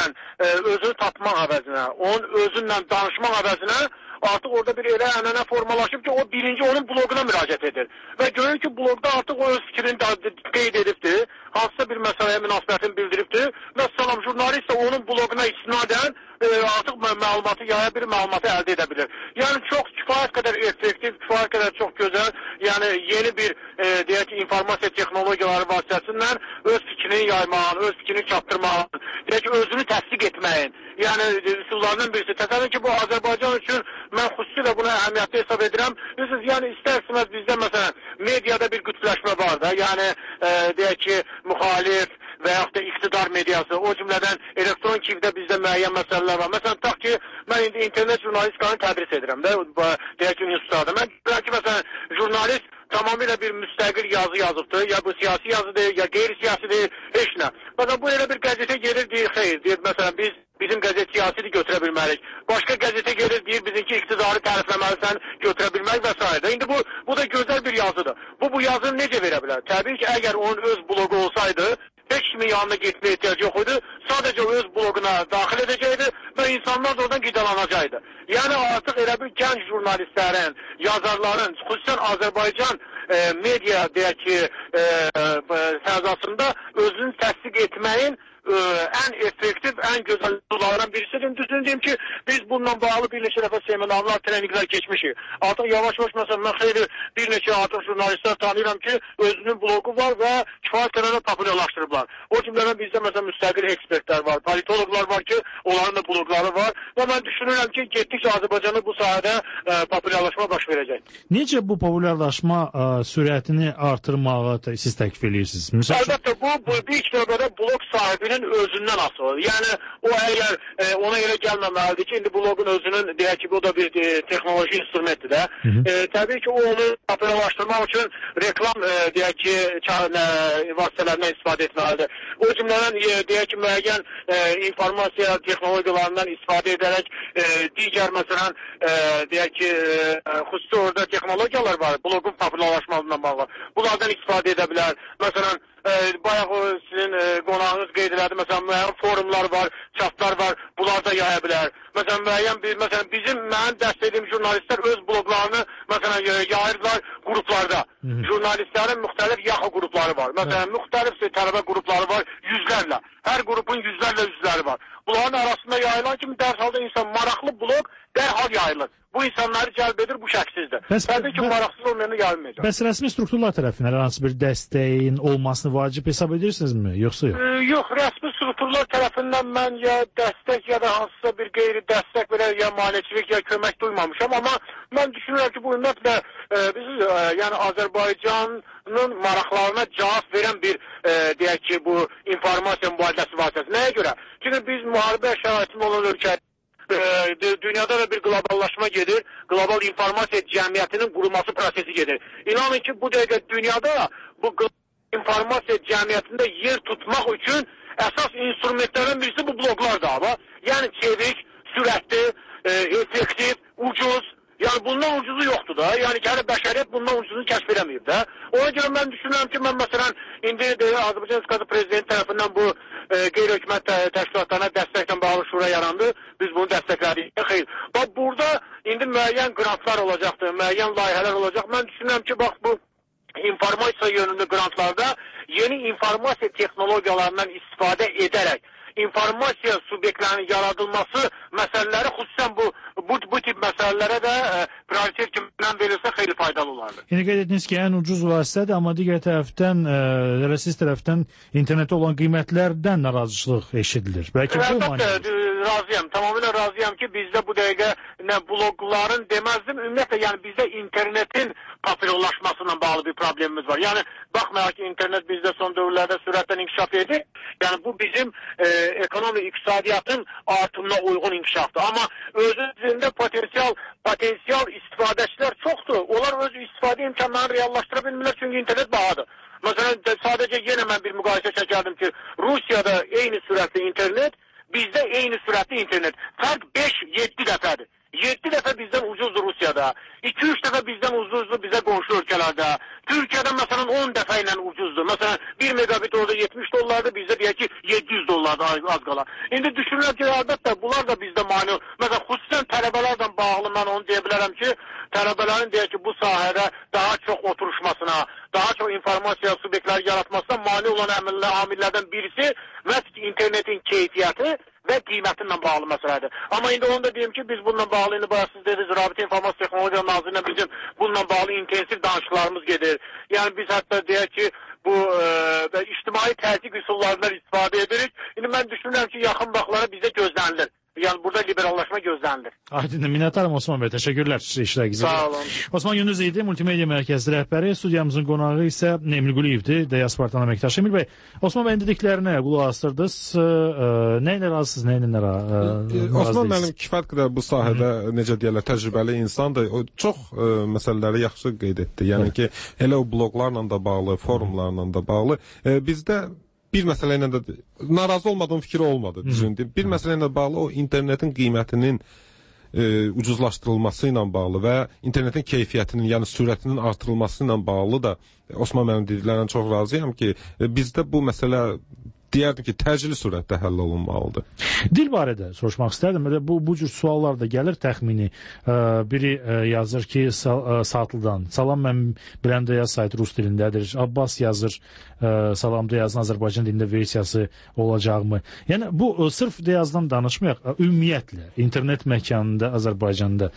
özünü tapmaq əvəzinə, onun özünlə danışmaq əvəzinə artıq orada bir elə ənənə formalaşıb ki, o birinci onun bloquna müraciət edir. Və görür ki, bloqda artıq o öz fikrini qeyd edibdir, hansısa bir məsələyə münasibətini bildiribdir və salam jurnalist də onun bloquna istinadən artıq məlumatı yaya bir məlumatı əldə edə bilir. Yəni çox kifayət qədər effektiv, kifayət qədər çox gözəl, yəni yeni bir deyək ki, informasiya texnologiyaları vasitəsindən öz fikrini yaymağın, öz fikrini çatdırmağın, deyək ki, özünü təsdiq etməyin. Yəni üsullarından birisi. Təsəvvür ki, bu Azərbaycan üçün mən xüsusilə buna əhəmiyyətli hesab edirəm. Bilirsiniz, yəni istər-istəməz bizdə məsələn mediada bir qütbləşmə var da. Yəni deyək ki, müxalif və yaxud da iqtidar mediası, o cümlədən elektron kivdə bizdə müəyyən məsələlər var. Məsələn, tutaq ki, mən indi internet jurnalistliğini tədris edirəm də, deyək ki, institutlarda. Mən deyək ki, məsələn, jurnalist tamamilə bir müstəqil yazı yazıbdır, ya bu siyasi yazıdır, ya qeyri-siyasidir, heç nə. Məsələn, bu elə bir qəzetə gelir, deyir, xeyr, deyir, məsələn, bizim qəzet siyasidir, götürə bilmərik. Başqa qəzetə gelir, deyir, bizimki iqtidarı tərifləməlisən, götürə bilmək və s. İndi bu da gözəl bir yazıdır. Bu yazını necə verə bilər? Təbii ki, əgər onun öz bloqu olsaydı, heç kimin yanına getməyə ehtiyac yox idi. Sadəcə o öz bloquna daxil edəcəkdi və insanlar da oradan qidalanacaqdı. Yəni artıq elə bir gənc jurnalistlərin, yazarların, xüsusən Azərbaycan media deyək ki, fəzasında özünü təsdiq etməyin ən effektiv, ən gözəl yollardan birisidir. Düzünü deyim ki, biz bununla bağlı bir neçə dəfə seminarlar, treninqlər keçmişik. Artıq yavaş-yavaş, məsələn, mən xeyli bir neçə artıq jurnalistlər tanıyıram ki, özünün bloqu var və kifayət qədər populyarlaşdırıblar. O cümlədən bizdə, məsələn, müstəqil ekspertlər var, politologlar var ki, onların da bloqları var və mən düşünürəm ki, getdikcə Azərbaycanda bu sahədə populyarlaşma baş verəcək. Necə bu populyarlaşma sürətini artırmağı siz təklif edirsiniz? Əlbəttə, bu ilk növbədə bloq sahibinin özündən asılı. Yəni, o əgər ona elə gəlməməlidir ki, indi bloqun özünün, deyək ki, bu da bir texnoloji instrumentdir də. Təbii ki, o onu populyarlaşdırmaq üçün reklam, deyək ki, vasitələrindən istifadə etməlidir. O cümlədən, deyək ki, müəyyən informasiya texnologiyalarından istifadə edərək digər, məsələn, deyək ki, xüsusi orada texnologiyalar var, bloqun populyarlaşmasından bağlı. Bunlardan istifadə edə bilər. Məsələn, bayaq sizin qonağınız qeyd elədi, məsələn, müəyyən forumlar var, çatlar var, bunlar da yaya bilər. Məsələn, mənim dəstəklədiyim jurnalistlər öz bloqlarını, məsələn, yayırlar qruplarda. Jurnalistlərin müxtəlif yaxı qrupları var. Məsələn, müxtəlif tələbə qrupları var, yüzlərlə. Hər qrupun yüzlərlə üzvləri var. Bunların arasında yayılan kimi dərhalda insan maraqlı bloq dərhal yayılır. Bu insanları cəlb edir, bu şəksizdir. Təbii ki, maraqsız olmayanı yayılmayacaq. Bəs rəsmi strukturlar tərəfindən hər hansı bir dəstəyin olmasını vacib hesab edirsinizmi, yoxsa yox? Yox, rəsmi strukturlar tərəfindən mən ya dəstək ya da hansısa bir qeyri-dəstək belə ya maneçilik ya kömək duymamışam, amma mən düşünürəm ki, bu ümumiyyətlə biz yəni Azərbaycanın maraqlarına cavab verən bir deyək ki, bu informasiya mübadiləsi vasitəsi. Nəyə görə? Çünki biz müharibə şəraitində olan ölkə dünyada da bir qloballaşma gedir, qlobal informasiya cəmiyyətinin qurulması prosesi gedir. İnanın ki, bu dəqiqə dünyada bu informasiya cəmiyyətində yer tutmaq üçün əsas instrumentlərdən birisi bu bloklardır ama. Yəni çevik, sürətli, effektiv, ucuz. Yəni bundan ucuzu yoxdur da. Yəni ki, bəşəriyyət bundan ucuzunu kəşf edəməyib də. Ona görə mən düşünürəm ki, mən məsələn indi Azərbaycan Respublikası Prezidenti tərəfindən bu qeyri-hökumət təşkilatlarına dəstəklə bağlı şura yarandı. Biz bunu dəstəklədik. Xeyr. Bax burada indi müəyyən qrantlar olacaqdır, müəyyən layihələr olacaq. Mən düşünürəm ki, bax bu informasiya yönündə qrantlarda yeni informasiya texnologiyalarından istifadə edərək informasiya subyektlərinin yaradılması məsələləri xüsusən bu tip məsələlərə də prioritet kimi verilsə xeyli faydalı olardı. Yəni qeyd etdiniz ki, ən ucuz vasitədir, amma digər tərəfdən, siz tərəfdən internetdə olan qiymətlərdən narazıçılıq eşidilir. Bəlkə bu Əlbəttə, razıyam, tamamilə razıyam ki, bizdə bu dəqiqə bloqların deməzdim, ümumiyyətlə, yəni bizdə internetin populyarlaşmasıyla bağlı bir problemimiz var. Yəni, baxmayaq ki, internet bizdə son dövrlərdə sürətlə inkişaf edir. Yəni, bu bizim ekonomi, iqtisadiyyatın artımına uyğun inkişafdır. Amma özündə potensial istifadəçilər çoxdur. Onlar öz istifadə imkanlarını reallaşdıra bilmirlər, çünki internet bahadır. Məsələn, sadəcə yenə mən bir müqayisə çəkərdim ki, Rusiyada eyni sürətli internet, bizdə eyni sürətli internet. Fərq 5-7 dəfədir. 7 dəfə bizdən ucuzdur Rusiyada. 2-3 dəfə bizdən ucuzdur bizə qonşu ölkələrdə. Türkiyədə məsələn 10 dəfə ilə ucuzdur. Məsələn 1 megabit orada 70 dollardır, bizdə deyək ki 700 dollardır az qala. İndi düşünürəm ki, əlbəttə bunlar da bizdə mane. Məsələn xüsusən tələbələrlə bağlı mən onu deyə bilərəm ki, tələbələrin deyək ki bu sahədə daha çox oturuşmasına, daha çox informasiya subyektləri yaratmasına mane olan amillərdən birisi məhz internetin keyfiyyəti və qiymətinlə bağlı məsələdir. Amma indi onu da deyim ki, biz bununla bağlı, indi bayağı siz dediniz, Rabitə İnformasiya Texnologiya Nazirliğine bizim bununla bağlı intensiv danışıqlarımız gedir. Yəni biz hətta deyək ki, bu ictimai təzyiq üsullarından istifadə edirik. İndi mən düşünürəm ki, yaxın vaxtlara bizə gözlənilir. Yəni burada liberallaşma gözlənilir. Aydın, minnətdarım Osman bəy, təşəkkürlər işləriniz. Sağ olun. Osman Gündüz idi, multimedia mərkəzi rəhbəri, studiyamızın qonağı isə Emil Quliyevdir, Diasportan əməkdaşı. Emil bəy, Osman bəyin dediklərinə qulaq asırdınız. Nə ilə razısınız, nə ilə razısınız? Osman mənim kifayət qədər bu sahədə necə deyirlər, təcrübəli insandır. O çox məsələləri yaxşı qeyd etdi. Yəni ki, elə o bloqlarla da bağlı, forumlarla da bağlı. Bizdə bir məsələ ilə də narazı olmadığım fikri olmadı, düzündür. Bir məsələ ilə bağlı o internetin qiymətinin ucuzlaşdırılması ilə bağlı və internetin keyfiyyətinin, yəni sürətinin artırılması ilə bağlı da Osman mənim dediklərindən çox razıyam ki, bizdə bu məsələ deyərdim ki, təcili surətdə həll olunmalıdır. Dil barədə soruşmaq istərdim. Bu cür suallar da gəlir təxmini. Biri yazır ki, Saatlıdan. Salam, mən biləndə yaz saytı rus dilindədir. Abbas yazır, salamda yazın Azərbaycan dilində versiyası olacaqmı? Yəni, bu sırf deyazdan danışmayaq. Ümumiyyətlə, internet məkanında Azərbaycanda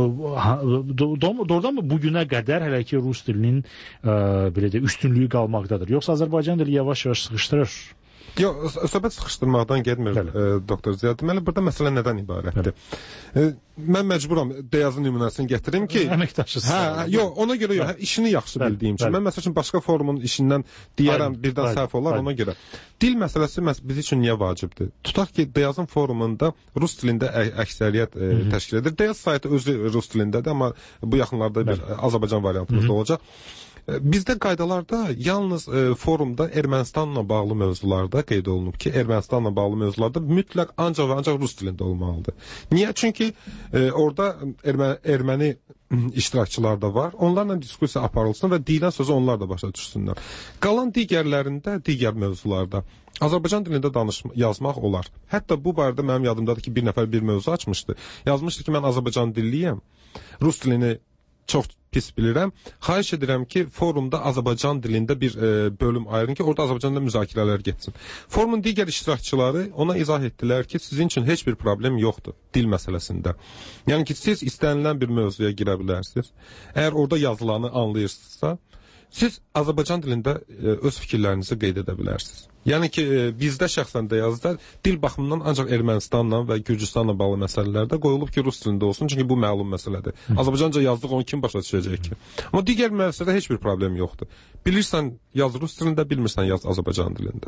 doğrudan mı bugünə qədər hələ ki, rus dilinin üstünlüyü qalmaqdadır? Yoxsa Azərbaycan dili yavaş-yavaş sıxışdırır? Yox, söhbət sıxışdırmaqdan getmir, doktor Ziyad. Deməli, burada məsələ nədən ibarətdir? Mən məcburam Deyazın nümunəsini gətirim ki... Əməkdaşısınız. Yox, ona görə yox, işini yaxşı bildiyim üçün. Mən məsəl üçün başqa forumun işindən deyərəm, birdən səhv olar, ona görə. Dil məsələsi biz üçün niyə vacibdir? Tutaq ki, Deyazın forumunda rus dilində əksəriyyət təşkil edir. Deyaz saytı özü rus dilindədir, amma bu yaxınlarda bir Azərbaycan variantımız da olacaq. Bizdə qaydalarda yalnız forumda Ermənistanla bağlı mövzularda qeyd olunub ki, Ermənistanla bağlı mövzularda mütləq ancaq və ancaq rus dilində olmalıdır. Niyə? Çünki orada erməni iştirakçılar da var. Onlarla diskusiya aparılsın və deyilən sözü onlar da başa düşsünlər. Qalan digərlərində, digər mövzularda Azərbaycan dilində yazmaq olar. Hətta bu barədə mənim yadımdadır ki, bir nəfər bir mövzu açmışdı. Yazmışdı ki, mən Azərbaycan dilliyəm, rus dilini çox pis bilirəm. Xahiş edirəm ki, forumda Azərbaycan dilində bir bölüm ayırın ki, orada Azərbaycanda müzakirələr getsin. Forumun digər iştirakçıları ona izah etdilər ki, sizin üçün heç bir problem yoxdur dil məsələsində. Yəni ki, siz istənilən bir mövzuya girə bilərsiniz. Əgər orada yazılanı anlayırsınızsa, siz Azərbaycan dilində öz fikirlərinizi qeyd edə bilərsiniz. Yəni ki, bizdə şəxsən də yazıda dil baxımından ancaq Ermənistanla və Gürcüstanla bağlı məsələlərdə qoyulub ki, rus dilində olsun, çünki bu məlum məsələdir. Azərbaycanca yazdıq, onu kim başa düşəcək ki? Amma digər məsələdə heç bir problem yoxdur. Bilirsən, yaz rus dilində, bilmirsən, yaz Azərbaycan dilində.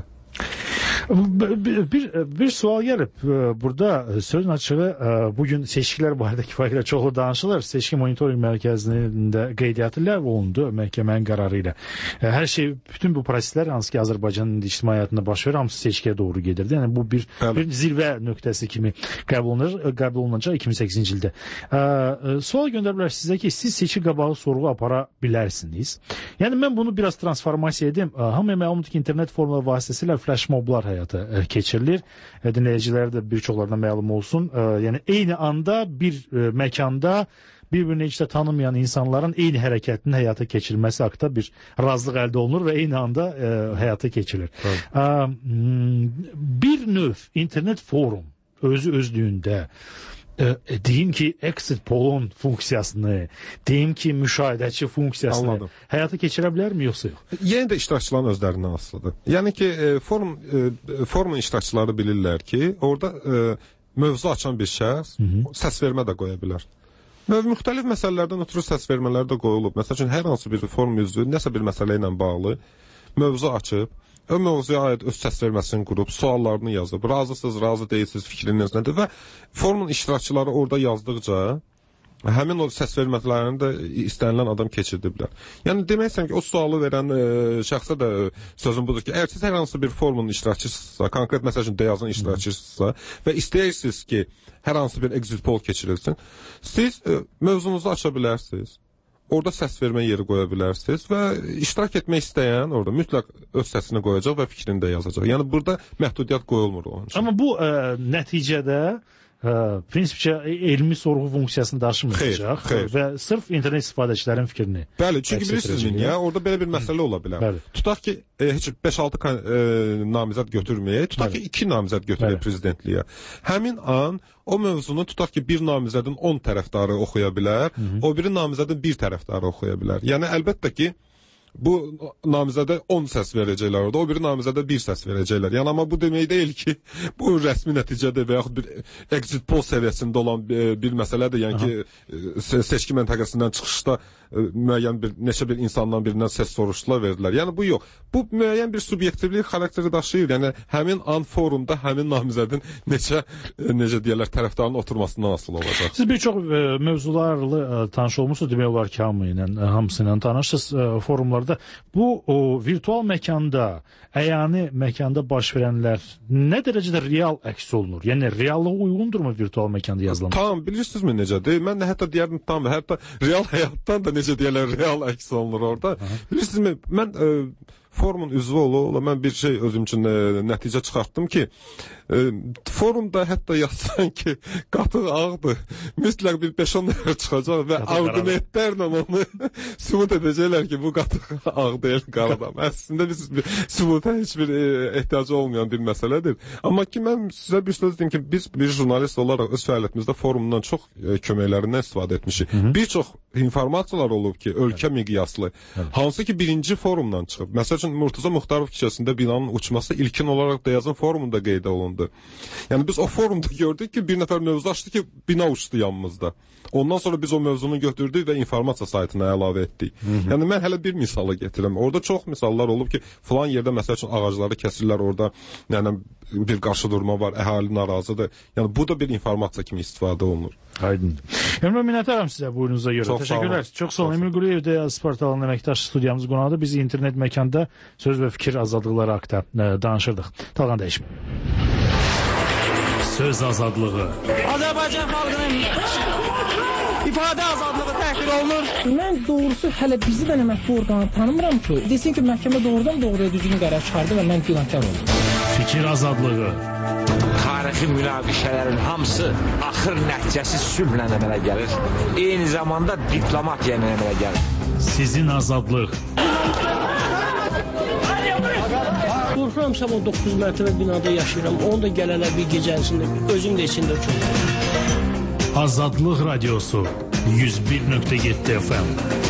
Bir sual gəlib. Burada sözün açığı bugün seçkilər barədə kifayət çoxlu danışılır. Seçki monitoring mərkəzində qeydiyyatı ləğv olundu məhkəmənin qərarı ilə. Hər şey, bütün bu proseslər hansı ki Azərbaycanın ictimai həyatında baş verir, hamısı seçkiyə doğru gedirdi. Yəni bu bir zirvə nöqtəsi kimi qəbul olunacaq 2008-ci ildə. Sual göndəriblər sizə ki, siz seçki qabağı sorğu apara bilərsiniz. Yəni mən bunu biraz transformasiya edim. Hamıya məlumdur ki, internet forumlar vasitəsilə flash moblar həyata keçirilir. Dinləyicilərə də bir çoxlarına məlum olsun. Yəni eyni anda bir məkanda bir-birini heç də tanımayan insanların eyni hərəkətinin həyata keçirilməsi haqqında bir razılıq əldə olunur və eyni anda həyata keçirilir. Bir növ internet forum özlüyündə deyim ki, exit poll'un funksiyasını, deyim ki, müşahidəçi funksiyasını Anladım. həyata keçirə bilərmi, yoxsa yox? Yenə də iştirakçıların özlərindən asılıdır. Yəni ki, forumun iştirakçıları bilirlər ki, orada mövzu açan bir şəxs səs vermə də qoya bilər. Müxtəlif məsələlərdən ötürü səs vermələr də qoyulub. Məsəl üçün, hər hansı bir forum üzvü nəsə bir məsələ ilə bağlı mövzu açıb, o mövzuya aid öz səs verməsini qurub, suallarını yazıb, razısınız, razı deyilsiniz, fikriniz nədir və forumun iştirakçıları orada yazdıqca həmin o səs verməklərini də istənilən adam keçirdi bilər. Yəni demək istəyirəm ki, o sualı verən şəxsə də sözüm budur ki, əgər siz hər hansı bir forumun iştirakçısınızsa, konkret məsəl üçün Deyazın iştirakçısınızsa və istəyirsiniz ki, hər hansı bir exit poll keçirilsin, siz mövzunuzu aça bilərsiniz. Orada səs vermə yeri qoya bilərsiniz və iştirak etmək istəyən orada mütləq öz səsini qoyacaq və fikrini də yazacaq. Yəni burada məhdudiyyət qoyulmur onun üçün. Amma bu nəticədə prinsipcə elmi sorğu funksiyasını daşımayacaq və sırf internet istifadəçilərin fikrini. Bəli, çünki bilirsiniz niyə? Orada belə bir məsələ ola bilər. Bəli. Tutaq ki, heç 5-6 namizəd götürməyək, tutaq ki, 2 namizəd götürək prezidentliyə. Həmin an o mövzunu tutaq ki, bir namizədin 10 tərəfdarı oxuya bilər, o biri namizədin 1 tərəfdarı oxuya bilər. Yəni əlbəttə ki, bu namizədə 10 səs verəcəklər orada, o biri namizədə 1 səs verəcəklər. Yəni amma bu demək deyil ki, bu rəsmi nəticədə və yaxud bir exit poll səviyyəsində olan bir məsələdir. Yəni ki, seçki məntəqəsindən çıxışda müəyyən neçə bir insandan birindən səs soruşdular, verdilər. Yəni bu yox. Bu müəyyən bir subyektivlik xarakteri daşıyır. Yəni həmin an forumda həmin namizədin necə deyirlər, tərəfdarın oturmasından asılı olacaq. Siz bir çox mövzularla tanış olmusunuz, demək olar ki, hamısı ilə tanışsınız forumlarda. Bu virtual məkanda, əyani məkanda baş verənlər nə dərəcədə real əks olunur? Yəni reallığa uyğundurmu virtual məkanda yazılan? Tamam, bilirsinizmi necədir? Mən də hətta deyərdim tam, hətta real həyatdan da necə deyirlər, real əks olunur orada. Bilirsizmi, mən forumun üzvü ola mən bir şey özüm üçün nəticə çıxartdım ki, forumda hətta yazsan ki, qatıq ağdır, mütləq bir 5-10 nəfər çıxacaq və arqumentlərlə onu sübut edəcəklər ki, bu qatıq ağ deyil, qaradan. Əslində biz sübuta heç bir ehtiyacı olmayan bir məsələdir. Amma ki, mən sizə bir söz deyim ki, biz bir jurnalist olaraq öz fəaliyyətimizdə forumdan çox köməklərindən istifadə etmişik. Bir çox informasiyalar olub ki, ölkə miqyaslı, hansı ki, birinci forumdan çıxıb. Məsəl üçün, Murtuza Muxtarov küçəsində binanın uçması ilkin olaraq Deyazın forumunda qeydə olundu. Yəni biz o forumda gördük ki, bir nəfər mövzu açdı ki, bina uçdu yanımızda. Ondan sonra biz o mövzunu götürdük və informasiya saytına əlavə etdik. Yəni mən hələ bir misalı gətirəm. Orada çox misallar olub ki, filan yerdə məsəl üçün ağacları kəsirlər, orada yəni bir qarşıdurma var, əhali narazıdır. Yəni bu da bir informasiya kimi istifadə olunur. Aydındır. Emre, minnətdaram sizə buyurunuza görə. Təşəkkürlər. Çox sağ olun. Emil Quliyev də Deyaz portalının əməkdaş studiyamız qonağıdır. Biz internet məkanda söz və fikir azadlıqları haqqında danışırdıq. Talğan dəyişmə. Söz azadlığı. Azərbaycan xalqının ifadə azadlığı təhqir olunur. Mən doğrusu hələ bizi də mətbu orqanı tanımıram ki, desin ki, məhkəmə doğrudan doğruya düzgün qərar çıxardı və mən günahkar oldum. Fikir azadlığı. Tarixi münaqişələrin hamısı axır nəticəsi sülhlə əmələ gəlir. Eyni zamanda diplomatiya ilə əmələ gəlir. Sizin azadlıq. Qorxuram, sabah 9 mərtəbə binada yaşayıram. Onu da gələnə bir gecəsində, özüm də içində çox. Azadlıq Radiosu 101.7 FM.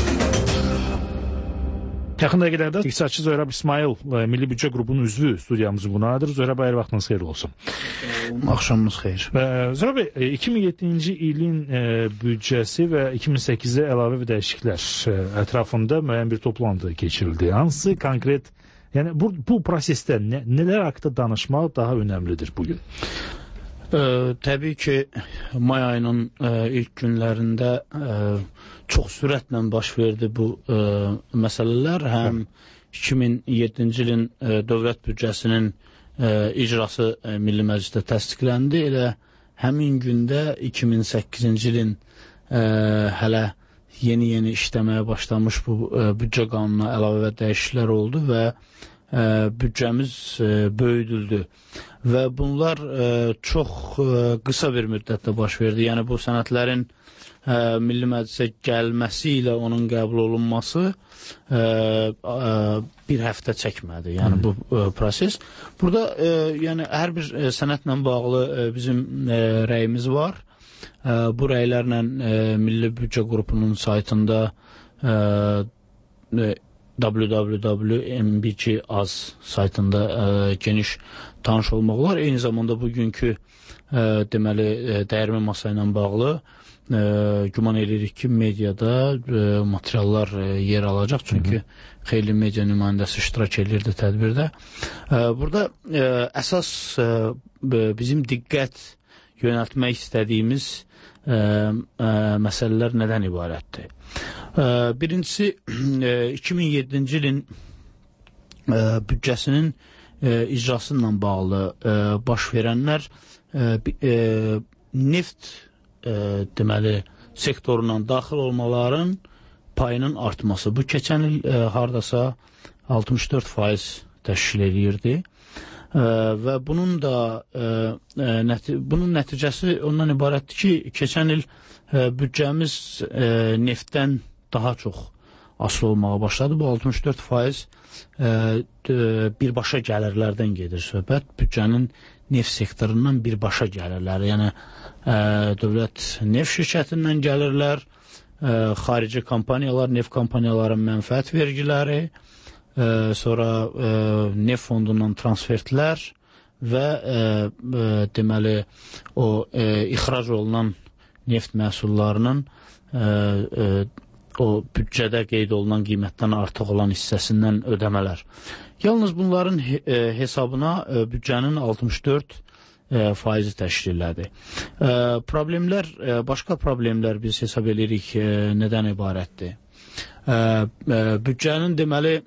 Yaxın dəqiqələrdə iqtisadçı Zöhrəb İsmail, Milli Büdcə qrupunun üzvü studiyamızın qonağıdır. Zöhrəb, xeyir vaxtınız xeyir olsun. Axşamınız xeyir. Zöhrəb bəy, 2007-ci ilin büdcəsi və 2008-də əlavə və dəyişikliklər ətrafında müəyyən bir toplantı keçirildi. Hansı konkret, yəni bu prosesdə nələr haqqında danışmaq daha önəmlidir bugün? Təbii ki, may ayının ilk günlərində çox sürətlə baş verdi bu məsələlər. Həm 2007-ci ilin dövlət büdcəsinin icrası Milli Məclisdə təsdiqləndi. Elə həmin gündə 2008-ci ilin hələ yeni işləməyə başlamış bu büdcə qanununa əlavə və dəyişikliklər oldu və büdcəmiz böyüdüldü. Və bunlar çox qısa bir müddətdə baş verdi. Yəni bu sənədlərin Milli Məclisə gəlməsi ilə onun qəbul olunması bir həftə çəkmədi. Yəni bu proses. Burada yəni hər bir sənədlə bağlı bizim rəyimiz var. Bu rəylərlə Milli Büdcə Qrupunun saytında www.mbg.az saytında geniş tanış olmaq olar. Eyni zamanda bugünkü deməli dəyirmi masa ilə bağlı güman edirik ki, mediada materiallar yer alacaq. Çünki xeyli media nümayəndəsi iştirak edirdi tədbirdə. Burada əsas bizim diqqət yönəltmək istədiyimiz məsələlər nədən ibarətdir? Birincisi, 2007-ci ilin büdcəsinin icrası ilə bağlı baş verənlər neft deməli sektorundan daxil olmaların payının artması. Bu keçən il hardasa 64% təşkil edirdi. Və bunun da bunun nəticəsi ondan ibarətdir ki, keçən il büdcəmiz neftdən daha çox asılı olmağa başladı. Bu 64% birbaşa gəlirlərdən gedir söhbət. Büdcənin neft sektorundan birbaşa gəlirlər. Yəni dövlət neft şirkətindən gəlirlər, xarici kompaniyalar, neft kompaniyaların mənfəət vergiləri, sonra neft fondundan transfertlər və deməli o ixrac olunan neft məhsullarının o büdcədə qeyd olunan qiymətdən artıq olan hissəsindən ödəmələr. Yalnız bunların hesabına büdcənin 64% təşkil elədi. Problemlər, başqa problemlər biz hesab edirik nədən ibarətdir? Büdcənin deməli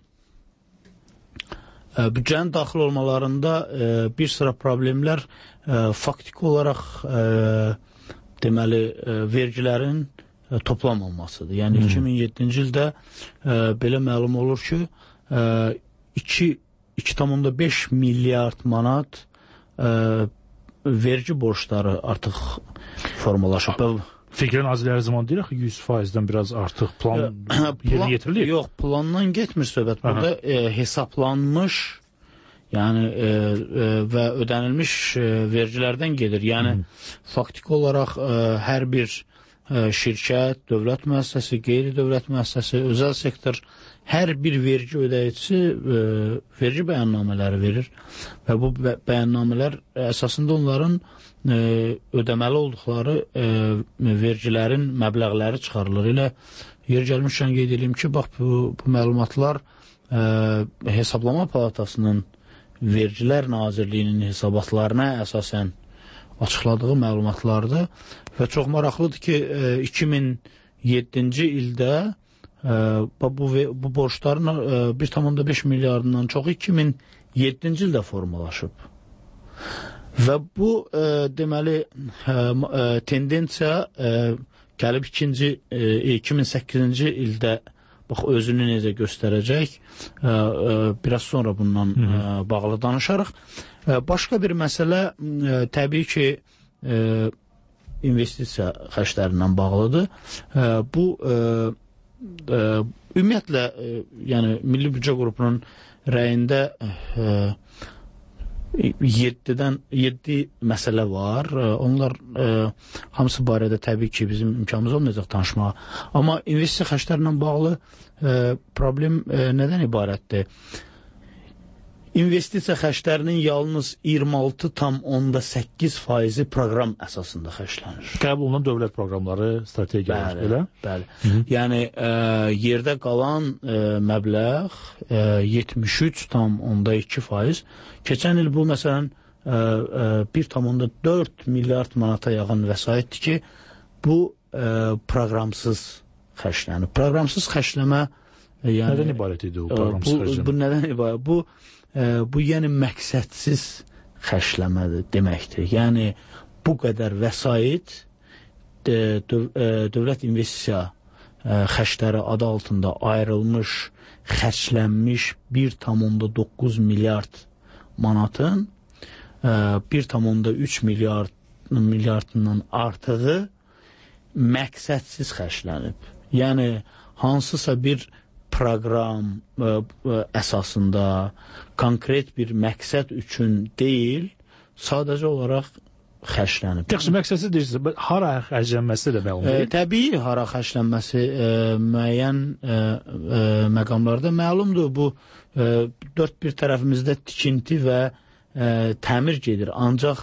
büdcənin daxil olmalarında bir sıra problemlər faktiki olaraq deməli vergilərin toplanmamasıdır. Yəni 2007-ci ildə belə məlum olur ki, 2,5 milyard manat vergi borçları artıq formalaşıb. Fikrin azləri zaman deyir ki, 100%-dən biraz artıq plan yerinə yetirilir. Yox, plandan getmir söhbət. Burada hesablanmış, yəni və ödənilmiş vergilərdən gedir. Yəni faktiki olaraq hər bir şirkət, dövlət müəssisəsi, qeyri-dövlət müəssisəsi, özəl sektor hər bir vergi ödəyicisi vergi bəyannamələri verir və bu bəyannamələr əsasında onların ödəməli olduqları vergilərin məbləğləri çıxarılır. Elə yer gəlmişkən qeyd edeyim ki, bax bu məlumatlar Hesablama Palatasının Vergilər Nazirliyinin hesabatlarına əsasən açıqladığı məlumatlardır və çox maraqlıdır ki, 2007-ci ildə bu borçların 1,5 milyardından çoxu 2007-ci ildə formalaşıb. Və bu deməli tendensiya gəlib 2008-ci ildə bax özünü necə göstərəcək, biraz sonra bundan bağlı danışarıq. Başqa bir məsələ təbii ki investisiya xərclərindən bağlıdır. Bu ümumiyyətlə yəni Milli Büdcə Qrupunun rəyində 7 məsələ var. Onlar hamısı barədə təbii ki bizim imkanımız olmayacaq danışmağa. Amma investisiya xərclərlə bağlı problem nədən ibarətdir? İnvestisiya xərclərinin yalnız 26,8% proqram əsasında xərclənir. Qəbul olunan dövlət proqramları, strategiyalar, belə? Bəli. Yəni yerdə qalan məbləğ 73,2%. Keçən il bu məsələn 1,4 milyard manata yaxın vəsaitdir ki, bu proqramsız xərclənir. Proqramsız xərcləmə nədən ibarət idi o proqramsız xərcləmə? Bu nədən ibarət? Bu yəni məqsədsiz xərcləmədir deməkdir. Yəni bu qədər vəsait dövlət investisiya xərcləri adı altında ayrılmış, xərclənmiş 1,9 milyard manatın 1,3 milyardından artığı məqsədsiz xərclənib. Yəni hansısa bir proqram əsasında konkret bir məqsəd üçün deyil, sadəcə olaraq xərclənib. Yaxşı, məqsədi deyirsiniz, hara xərclənməsi də məlum deyil? Təbii hara xərclənməsi müəyyən məqamlarda məlumdur. Bu, dörd bir tərəfimizdə tikinti və təmir gedir. Ancaq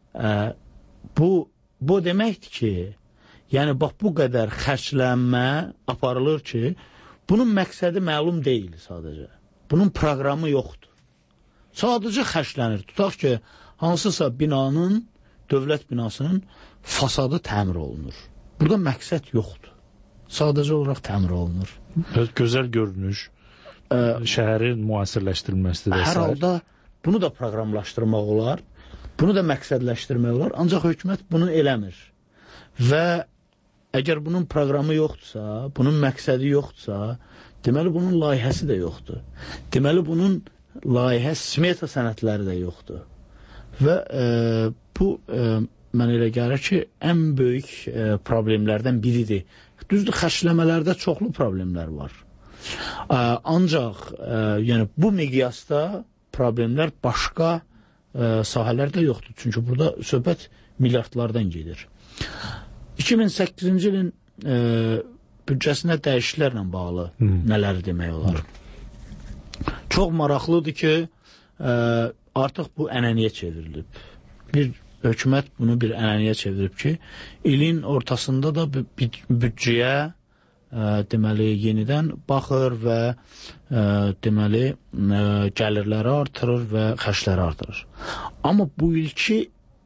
bu deməkdir ki, yəni bax bu qədər xərclənmə aparılır ki, bunun məqsədi məlum deyil sadəcə. Bunun proqramı yoxdur. Sadəcə xərclənir. Tutaq ki, hansısa binanın, dövlət binasının fasadı təmir olunur. Burada məqsəd yoxdur. Sadəcə olaraq təmir olunur. Gözəl görünüş, şəhərin müasirləşdirilməsidir. Hər halda bunu da proqramlaşdırmaq olar, bunu da məqsədləşdirmək olar, ancaq hökumət bunu eləmir. Və əgər bunun proqramı yoxdursa, bunun məqsədi yoxdursa, deməli bunun layihəsi də yoxdur. Deməli bunun layihə smeta sənədləri də yoxdur. Və bu mən elə gəlir ki, ən böyük problemlərdən biridir. Düzdür, xərcləmələrdə çoxlu problemlər var. Ancaq yəni, bu miqyasda problemlər başqa sahələrdə yoxdur. Çünki burada söhbət milyardlardan gedir. 2008-ci ilin büdcəsinə dəyişikliklərlə bağlı nələr demək olar? Çox maraqlıdır ki, artıq bu ənəniyə çevrilib. Bir hökumət bunu bir ənəniyə çevirib ki, ilin ortasında da büdcəyə deməli yenidən baxır və deməli gəlirləri artırır və xərcləri artırır. Amma bu ilki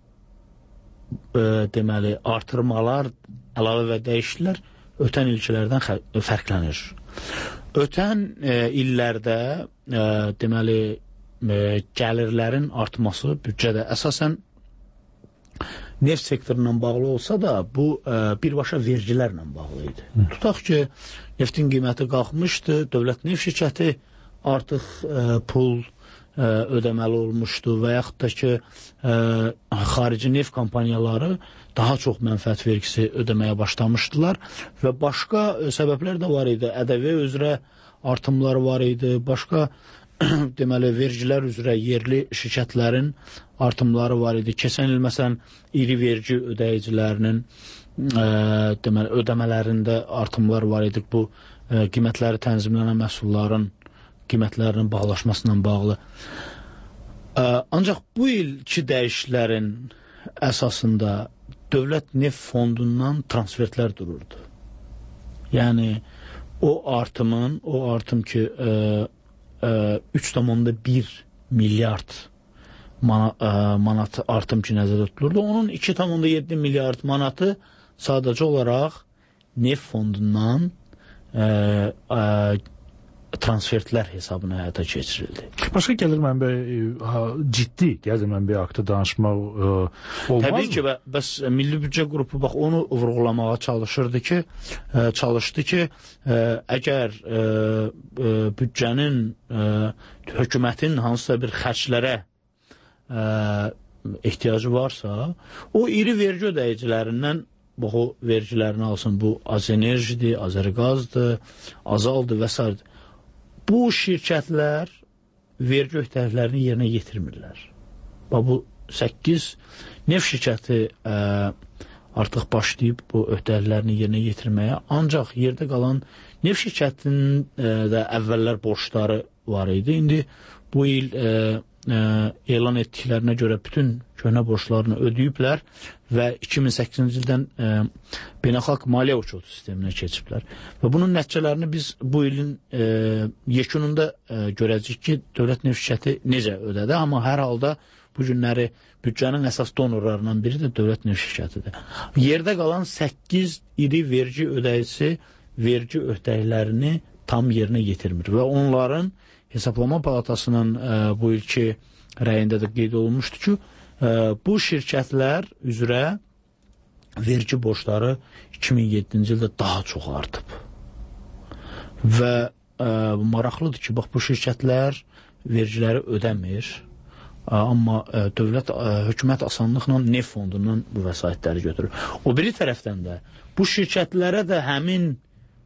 deməli artırmalar, əlavə və dəyişikliklər ötən ilkilərdən fərqlənir. Ötən illərdə deməli gəlirlərin artması büdcədə əsasən neft sektorundan bağlı olsa da bu birbaşa vergilərlə bağlı idi. Tutaq ki, neftin qiyməti qalxmışdı, dövlət neft şirkəti artıq pul ödəməli olmuşdu və yaxud da ki, xarici neft kompaniyaları daha çox mənfəət vergisi ödəməyə başlamışdılar və başqa səbəblər də var idi. ƏDV üzrə artımlar var idi, başqa deməli vergilər üzrə yerli şirkətlərin artımları var idi. Keçən il məsələn iri vergi ödəyicilərinin deməli ödəmələrində artımlar var idi. Bu qiymətləri tənzimlənən məhsulların qiymətlərinin bağlaşmasından bağlı. Ancaq bu ilki dəyişikliklərin əsasında dövlət neft fondundan transfertlər dururdu. Yəni o artım ki 3,1 milyard manat artım ki nəzərdə tutulurdu. Onun 2,7 milyard manatı sadəcə olaraq neft fondundan transfertlər hesabına həyata keçirildi. Başqa gəlir mənbəyi ciddi gəlir mənbəyi haqqında danışmaq olmaz. Təbii ki, bəs Milli Büdcə qrupu bax onu vurğulamağa çalışdı ki, əgər büdcənin hökumətin hansısa bir xərclərə ehtiyacı varsa, o iri vergi ödəyicilərindən bax o vergilərini alsın. Bu Azenerjidir, Azərqazdır, Azaldır və s. Bu şirkətlər vergi öhdəliklərini yerinə yetirmirlər. Bu 8 neft şirkəti artıq başlayıb bu öhdəliklərini yerinə yetirməyə, ancaq yerdə qalan neft şirkətinin də əvvəllər borcları var idi. İndi bu il elan etdiklərinə görə bütün köhnə borclarını ödəyiblər və 2008-ci ildən beynəlxalq maliyyə uçotu sisteminə keçiblər. Və bunun nəticələrini biz bu ilin yekununda görəcəyik ki, dövlət neft şirkəti necə ödədi, amma hər halda bu günləri büdcənin əsas donorlarından biri də dövlət neft şirkətidir. Yerdə qalan 8 iri vergi ödəyicisi vergi öhdəliklərini tam yerinə yetirmir və onların Hesablama Palatasının bu ilki rəyində də qeyd olunmuşdu ki, bu şirkətlər üzrə vergi borcları 2007-ci ildə daha çox artıb. Və maraqlıdır ki, bax bu şirkətlər vergiləri ödəmir, amma hökumət asanlıqla neft fondundan bu vəsaitləri götürür. O biri tərəfdən də bu şirkətlərə də həmin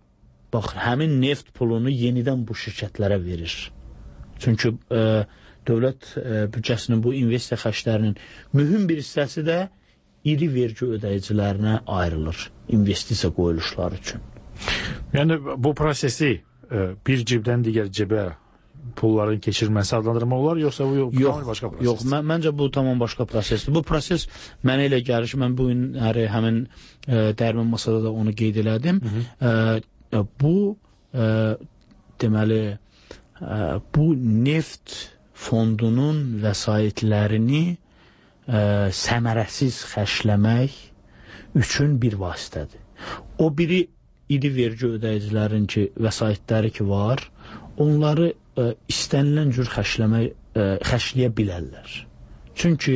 bax, həmin neft pulunu yenidən bu şirkətlərə verir. Çünki dövlət büdcəsinin bu investisiya xərclərinin mühüm bir hissəsi də iri vergi ödəyicilərinə ayrılır investisiya qoyuluşları üçün. Yəni bu prosesi bir cibdən digər cibə pulların keçirilməsi adlandırmaq olar, yoxsa bu başqa proses? Yox, məncə bu tamam başqa prosesdir. Bu proses mənə elə gəlir ki, mən bu gün həmin dəyirman masada da onu qeyd elədim. Bu deməli bu neft fondunun vəsaitlərini səmərəsiz xərcləmək üçün bir vasitədir. O biri iri vergi ödəyicilərin ki, vəsaitləri ki var, onları istənilən cür xərcləyə bilərlər. Çünki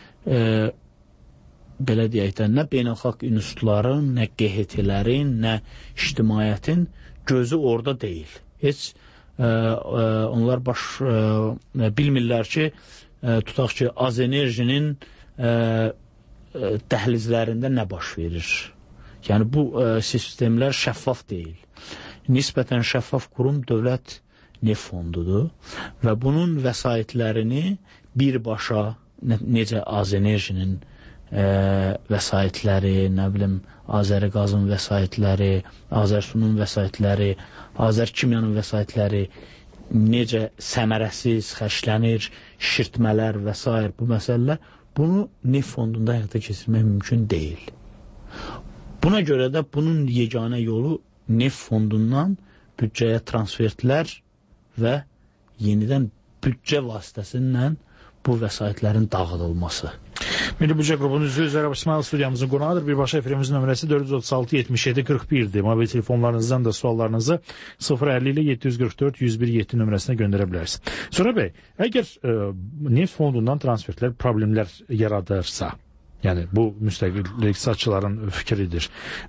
belə deyək də, nə beynəlxalq institutların, nə QHT-lərin, nə ictimaiyyətin gözü orada deyil. Heç onlar bilmirlər ki, tutaq ki, Azenerjinin dəhlizlərində nə baş verir. Yəni, bu sistemlər şəffaf deyil. Nisbətən şəffaf qurum dövlət neft fondudur və bunun vəsaitlərini birbaşa necə Azenerjinin vəsaitləri, nə bilim, Azəriqazın vəsaitləri, Azərsunun vəsaitləri, Azərkimyanın vəsaitləri necə səmərəsiz xərclənir, şişirtmələr və s. bu məsələlər, bunu neft fondunda həyata keçirmək mümkün deyil. Buna görə də bunun yeganə yolu neft fondundan büdcəyə transfertlər və yenidən büdcə vasitəsindən bu vəsaitlərin dağıdılması. Milli Büdcə qrupunun üzvü Zərab İsmail studiyamızın qonağıdır. Birbaşa efrimizin nömrəsi 436-77-41-dir. Mobil telefonlarınızdan da suallarınızı 050 ilə 744-101-7 nömrəsinə göndərə bilərsiniz. Sonra bəy, əgər neft fondundan transfertlər problemlər yaradırsa, yəni bu müstəqil iqtisadçıların fikridir,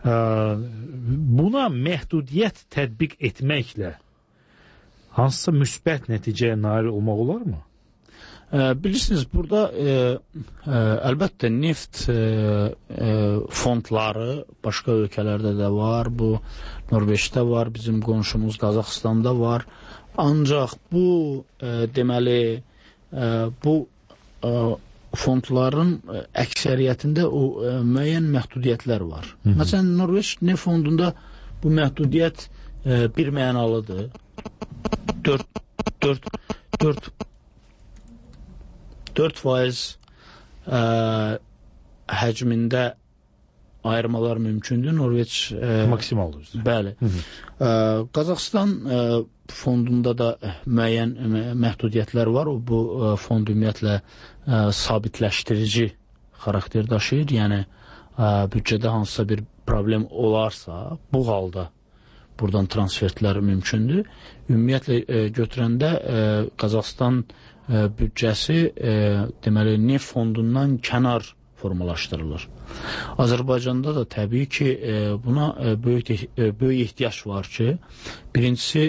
buna məhdudiyyət tətbiq etməklə hansısa müsbət nəticəyə nail olmaq olarmı? Bilirsiniz, burada əlbəttə neft fondları başqa ölkələrdə də var, bu Norveçdə var, bizim qonşumuz Qazaxıstanda var. Ancaq bu deməli bu fondların əksəriyyətində o müəyyən məhdudiyyətlər var. Məsələn, Norveç neft fondunda bu məhdudiyyət bir mənalıdır. 4% həcmində ayırmalar mümkündür. Norveç maksimaldır. Bəli. Qazaxıstan fondunda da müəyyən məhdudiyyətlər var. Bu fond ümumiyyətlə sabitləşdirici xarakter daşıyır. Yəni büdcədə hansısa bir problem olarsa, bu halda buradan transfertlər mümkündür. Ümumiyyətlə götürəndə Qazaxıstan büdcəsi deməli neft fondundan kənar formalaşdırılır. Azərbaycanda da təbii ki buna böyük ehtiyac var ki, birincisi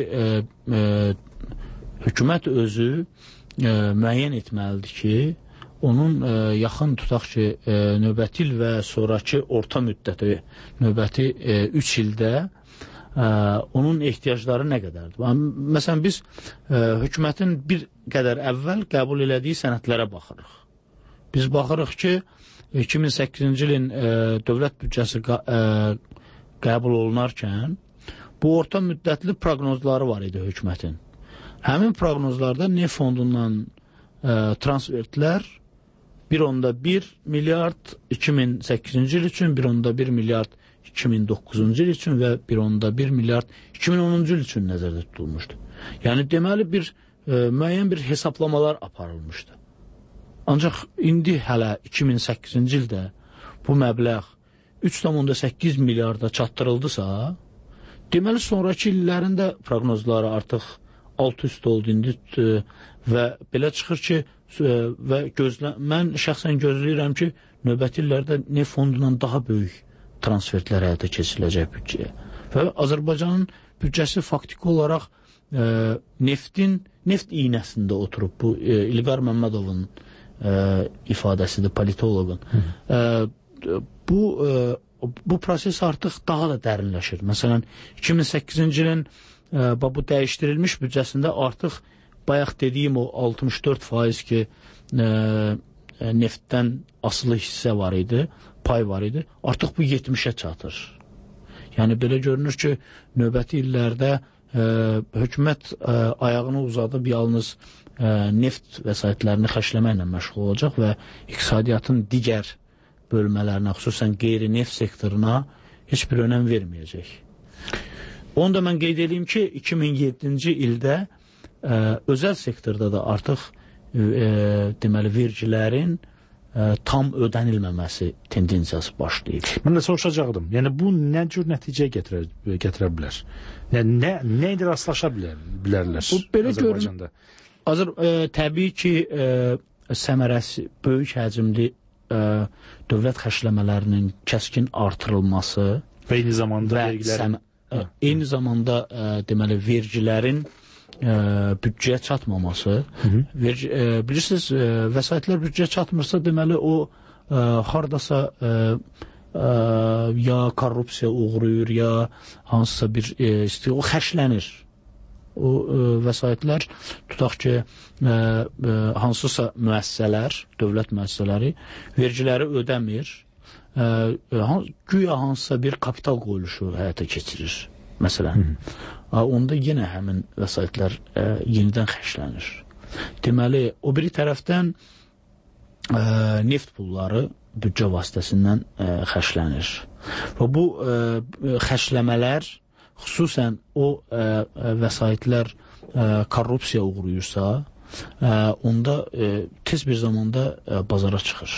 hökumət özü müəyyən etməlidir ki, onun yaxın tutaq ki, növbəti il və sonraki orta müddəti, növbəti 3 ildə onun ehtiyacları nə qədərdir? Məsələn, biz hökumətin bir qədər əvvəl qəbul elədiyi sənədlərə baxırıq. Biz baxırıq ki, 2008-ci ilin dövlət büdcəsi qəbul olunarkən bu orta müddətli proqnozları var idi hökumətin. Həmin proqnozlarda neft fondundan transfertlər 1.1 milyard 2008-ci il üçün, 1.1 milyard 2009-cu il üçün və 1.1 milyard 2010-cu il üçün nəzərdə tutulmuşdu. Yəni, deməli, müəyyən bir hesablamalar aparılmışdı. Ancaq indi hələ 2008-ci ildə bu məbləğ 3.8 milyarda çatdırıldısa, deməli, sonraki illərində proqnozları artıq alt-üst oldu indi və belə çıxır ki, mən şəxsən gözləyirəm ki, növbəti illərdə neft fondundan daha böyük transfertlər həyata keçiriləcək büdcəyə. Və Azərbaycanın büdcəsi faktiki olaraq neft iynəsində oturub. Bu İlqar Məmmədovun ifadəsidir, politoloqun. Bu bu proses artıq daha da dərinləşir. Məsələn, 2008-ci ilin bu dəyişdirilmiş büdcəsində artıq bayaq dediyim o 64% ki, neftdən asılı hissə var idi, pay var idi, artıq bu 70-ə çatır. Yəni, belə görünür ki, növbəti illərdə hökumət ayağını uzadıb yalnız neft vəsaitlərini xərcləməklə məşğul olacaq və iqtisadiyyatın digər bölmələrinə, xüsusən qeyri-neft sektoruna heç bir önəm verməyəcək. Onu da mən qeyd edeyim ki, 2007-ci ildə özəl sektorda da artıq deməli, vergilərin tam ödənilməməsi tendensiyası başlayıb. Mən də soruşacaqdım. Yəni, bu nə cür nəticə gətirə bilər? Nə ilə rastlaşa bilərlər Azərbaycanda? Təbii ki, səmərəsi böyük həcmli dövlət xərcləmələrinin kəskin artırılması və eyni zamanda deməli, vergilərin büdcəyə çatmaması. Bilirsiniz, vəsaitlər büdcəyə çatmırsa, deməli, o haradasa ya korrupsiya uğrayır, ya hansısa bir o xərclənir. O vəsaitlər, tutaq ki, hansısa müəssisələr, dövlət müəssisələri vergiləri ödəmir, güya hansısa bir kapital qoyuluşu həyata keçirir, məsələn. Onda yenə həmin vəsaitlər yenidən xərclənir. Deməli, o biri tərəfdən neft pulları büdcə vasitəsindən xərclənir. Və bu xərcləmələr xüsusən o vəsaitlər korrupsiya uğrayırsa, onda tez bir zamanda bazara çıxır.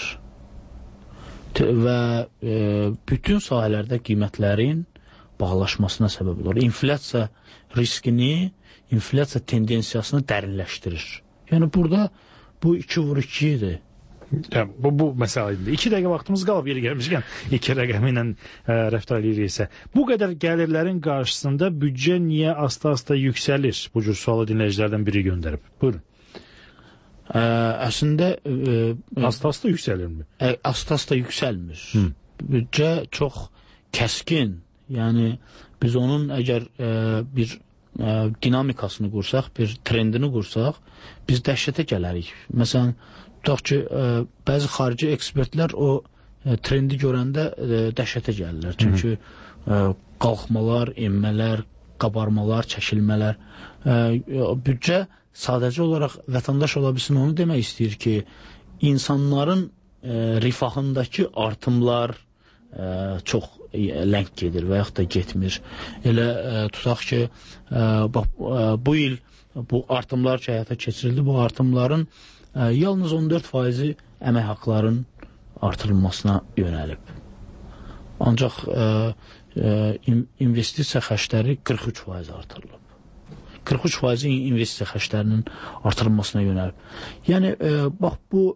Və bütün sahələrdə qiymətlərin bağlaşmasına səbəb olur. İnflyasiya riskini, inflyasiya tendensiyasını dərinləşdirir. Yəni, burada bu 2-2 idi. Bu məsələ idi. 2 dəqiqə vaxtımız qalıb, yeri gəlmişkən 2 rəqəmi ilə rəftar ediriksə. Bu qədər gəlirlərin qarşısında büdcə niyə asta-asta yüksəlir? Bu cür sualı dinləyicilərdən biri göndərib. Buyurun. Əslində asta-asta yüksəlirmi? Asta-asta yüksəlmir. Büdcə çox kəskin. Yəni, biz onun əgər bir dinamikasını qursaq, bir trendini qursaq, biz dəhşətə gələrik. Məsələn, tutaq ki, bəzi xarici ekspertlər o trendi görəndə dəhşətə gəlirlər. Çünki qalxmalar, enmələr, qabarmalar, çəkilmələr. Büdcə sadəcə olaraq vətəndaş ola bilsin, onu demək istəyir ki, insanların rifahındakı artımlar çox ləng gedir və yaxud da getmir. Elə tutaq ki, bu il bu artımlar ki, həyata keçirildi, bu artımların yalnız 14% əmək haqlarının artırılmasına yönəlib. Ancaq investisiya xərcləri 43% artırılıb. 43% investisiya xərclərinin artırılmasına yönəlib. Yəni, bax,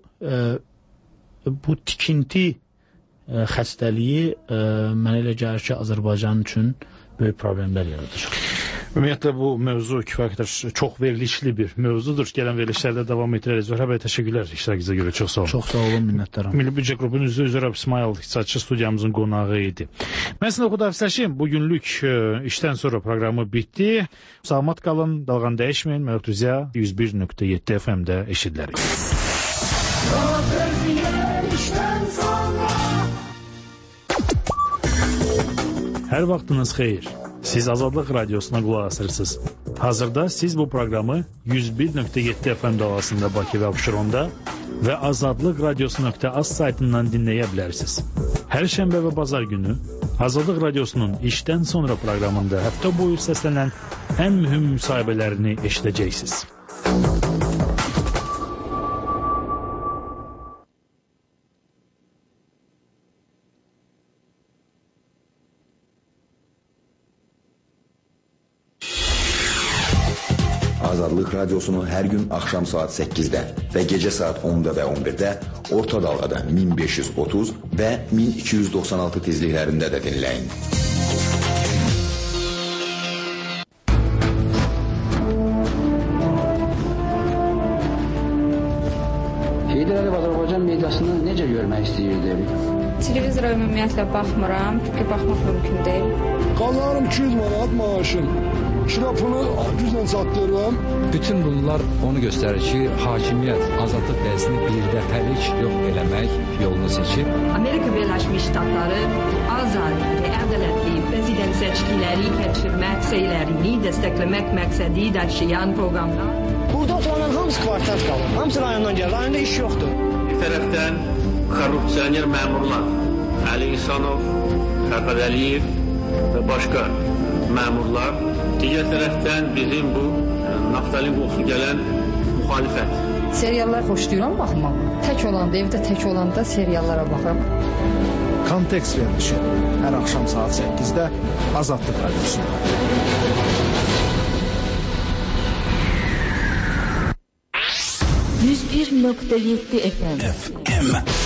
bu tikinti xəstəliyi mənə elə gəlir ki, Azərbaycan üçün böyük problemlər yaradır. Ümumiyyətlə, bu mövzu kifayət qədər çox verilişli bir mövzudur. Gələn verilişlərdə davam etdirəcək. Zöhrə bəy, təşəkkürlər iştirakınıza görə. Çox sağ olun. Çox sağ olun, minnətdaram. Milli Büdcə qrupunun üzvü Zöhrə İsmayıl iqtisadçı studiyamızın qonağı idi. Mən sizə xudafizləşim. Bugünlük işdən sonra proqramı bitdi. Salamat qalın, dalğan dəyişməyin. Məhv Tüzya 101.7 FM-də eşidilərik. Hər vaxtınız xeyir. Siz Azadlıq Radiosuna qulaq asırsınız. Hazırda siz bu proqramı 101.7 FM dalğasında Bakı və Abşeronda və Azadlıq Radiosu.az saytından dinləyə bilərsiniz. Hər şənbə və bazar günü Azadlıq Radiosunun işdən sonra proqramında həftə boyu səslənən ən mühüm müsahibələrini eşidəcəksiniz. Azadlıq Radiosunu hər gün axşam saat 8-də və gecə saat 10-da və 11-də orta dalğada 1530 və 1296 tezliklərində də dinləyin. Heydər Əliyev Azərbaycan mediasını necə görmək istəyirdi? Televizora ümumiyyətlə baxmıram, çünki baxmaq mümkün deyil. Qazanırım 200 manat maaşım. Şirapını güclə çatdırıram. Bütün bunlar onu göstərir ki, hakimiyyət azadlıq dəyəsini birdəfəlik yox eləmək yolunu seçib. Amerika Birləşmiş Ştatları azad və ədalətli prezident seçkiləri keçirmək səylərini dəstəkləmək məqsədi daşıyan proqramlar. Burada oturanların hamısı kvartat qalır. Hamısı rayondan gəlir. Rayonda iş yoxdur. Bir tərəfdən korrupsioner məmurlar Əli İhsanov, Fərqad Əliyev və başqa məmurlar. Digər tərəfdən bizim bu naftalin qoxusu gələn müxalifət. Seriallar xoşlayıram baxmağı. Tək olanda, evdə tək olanda seriallara baxıram. Kontekst verilişi hər axşam saat 8-də Azadlıq Radiosunda. FM.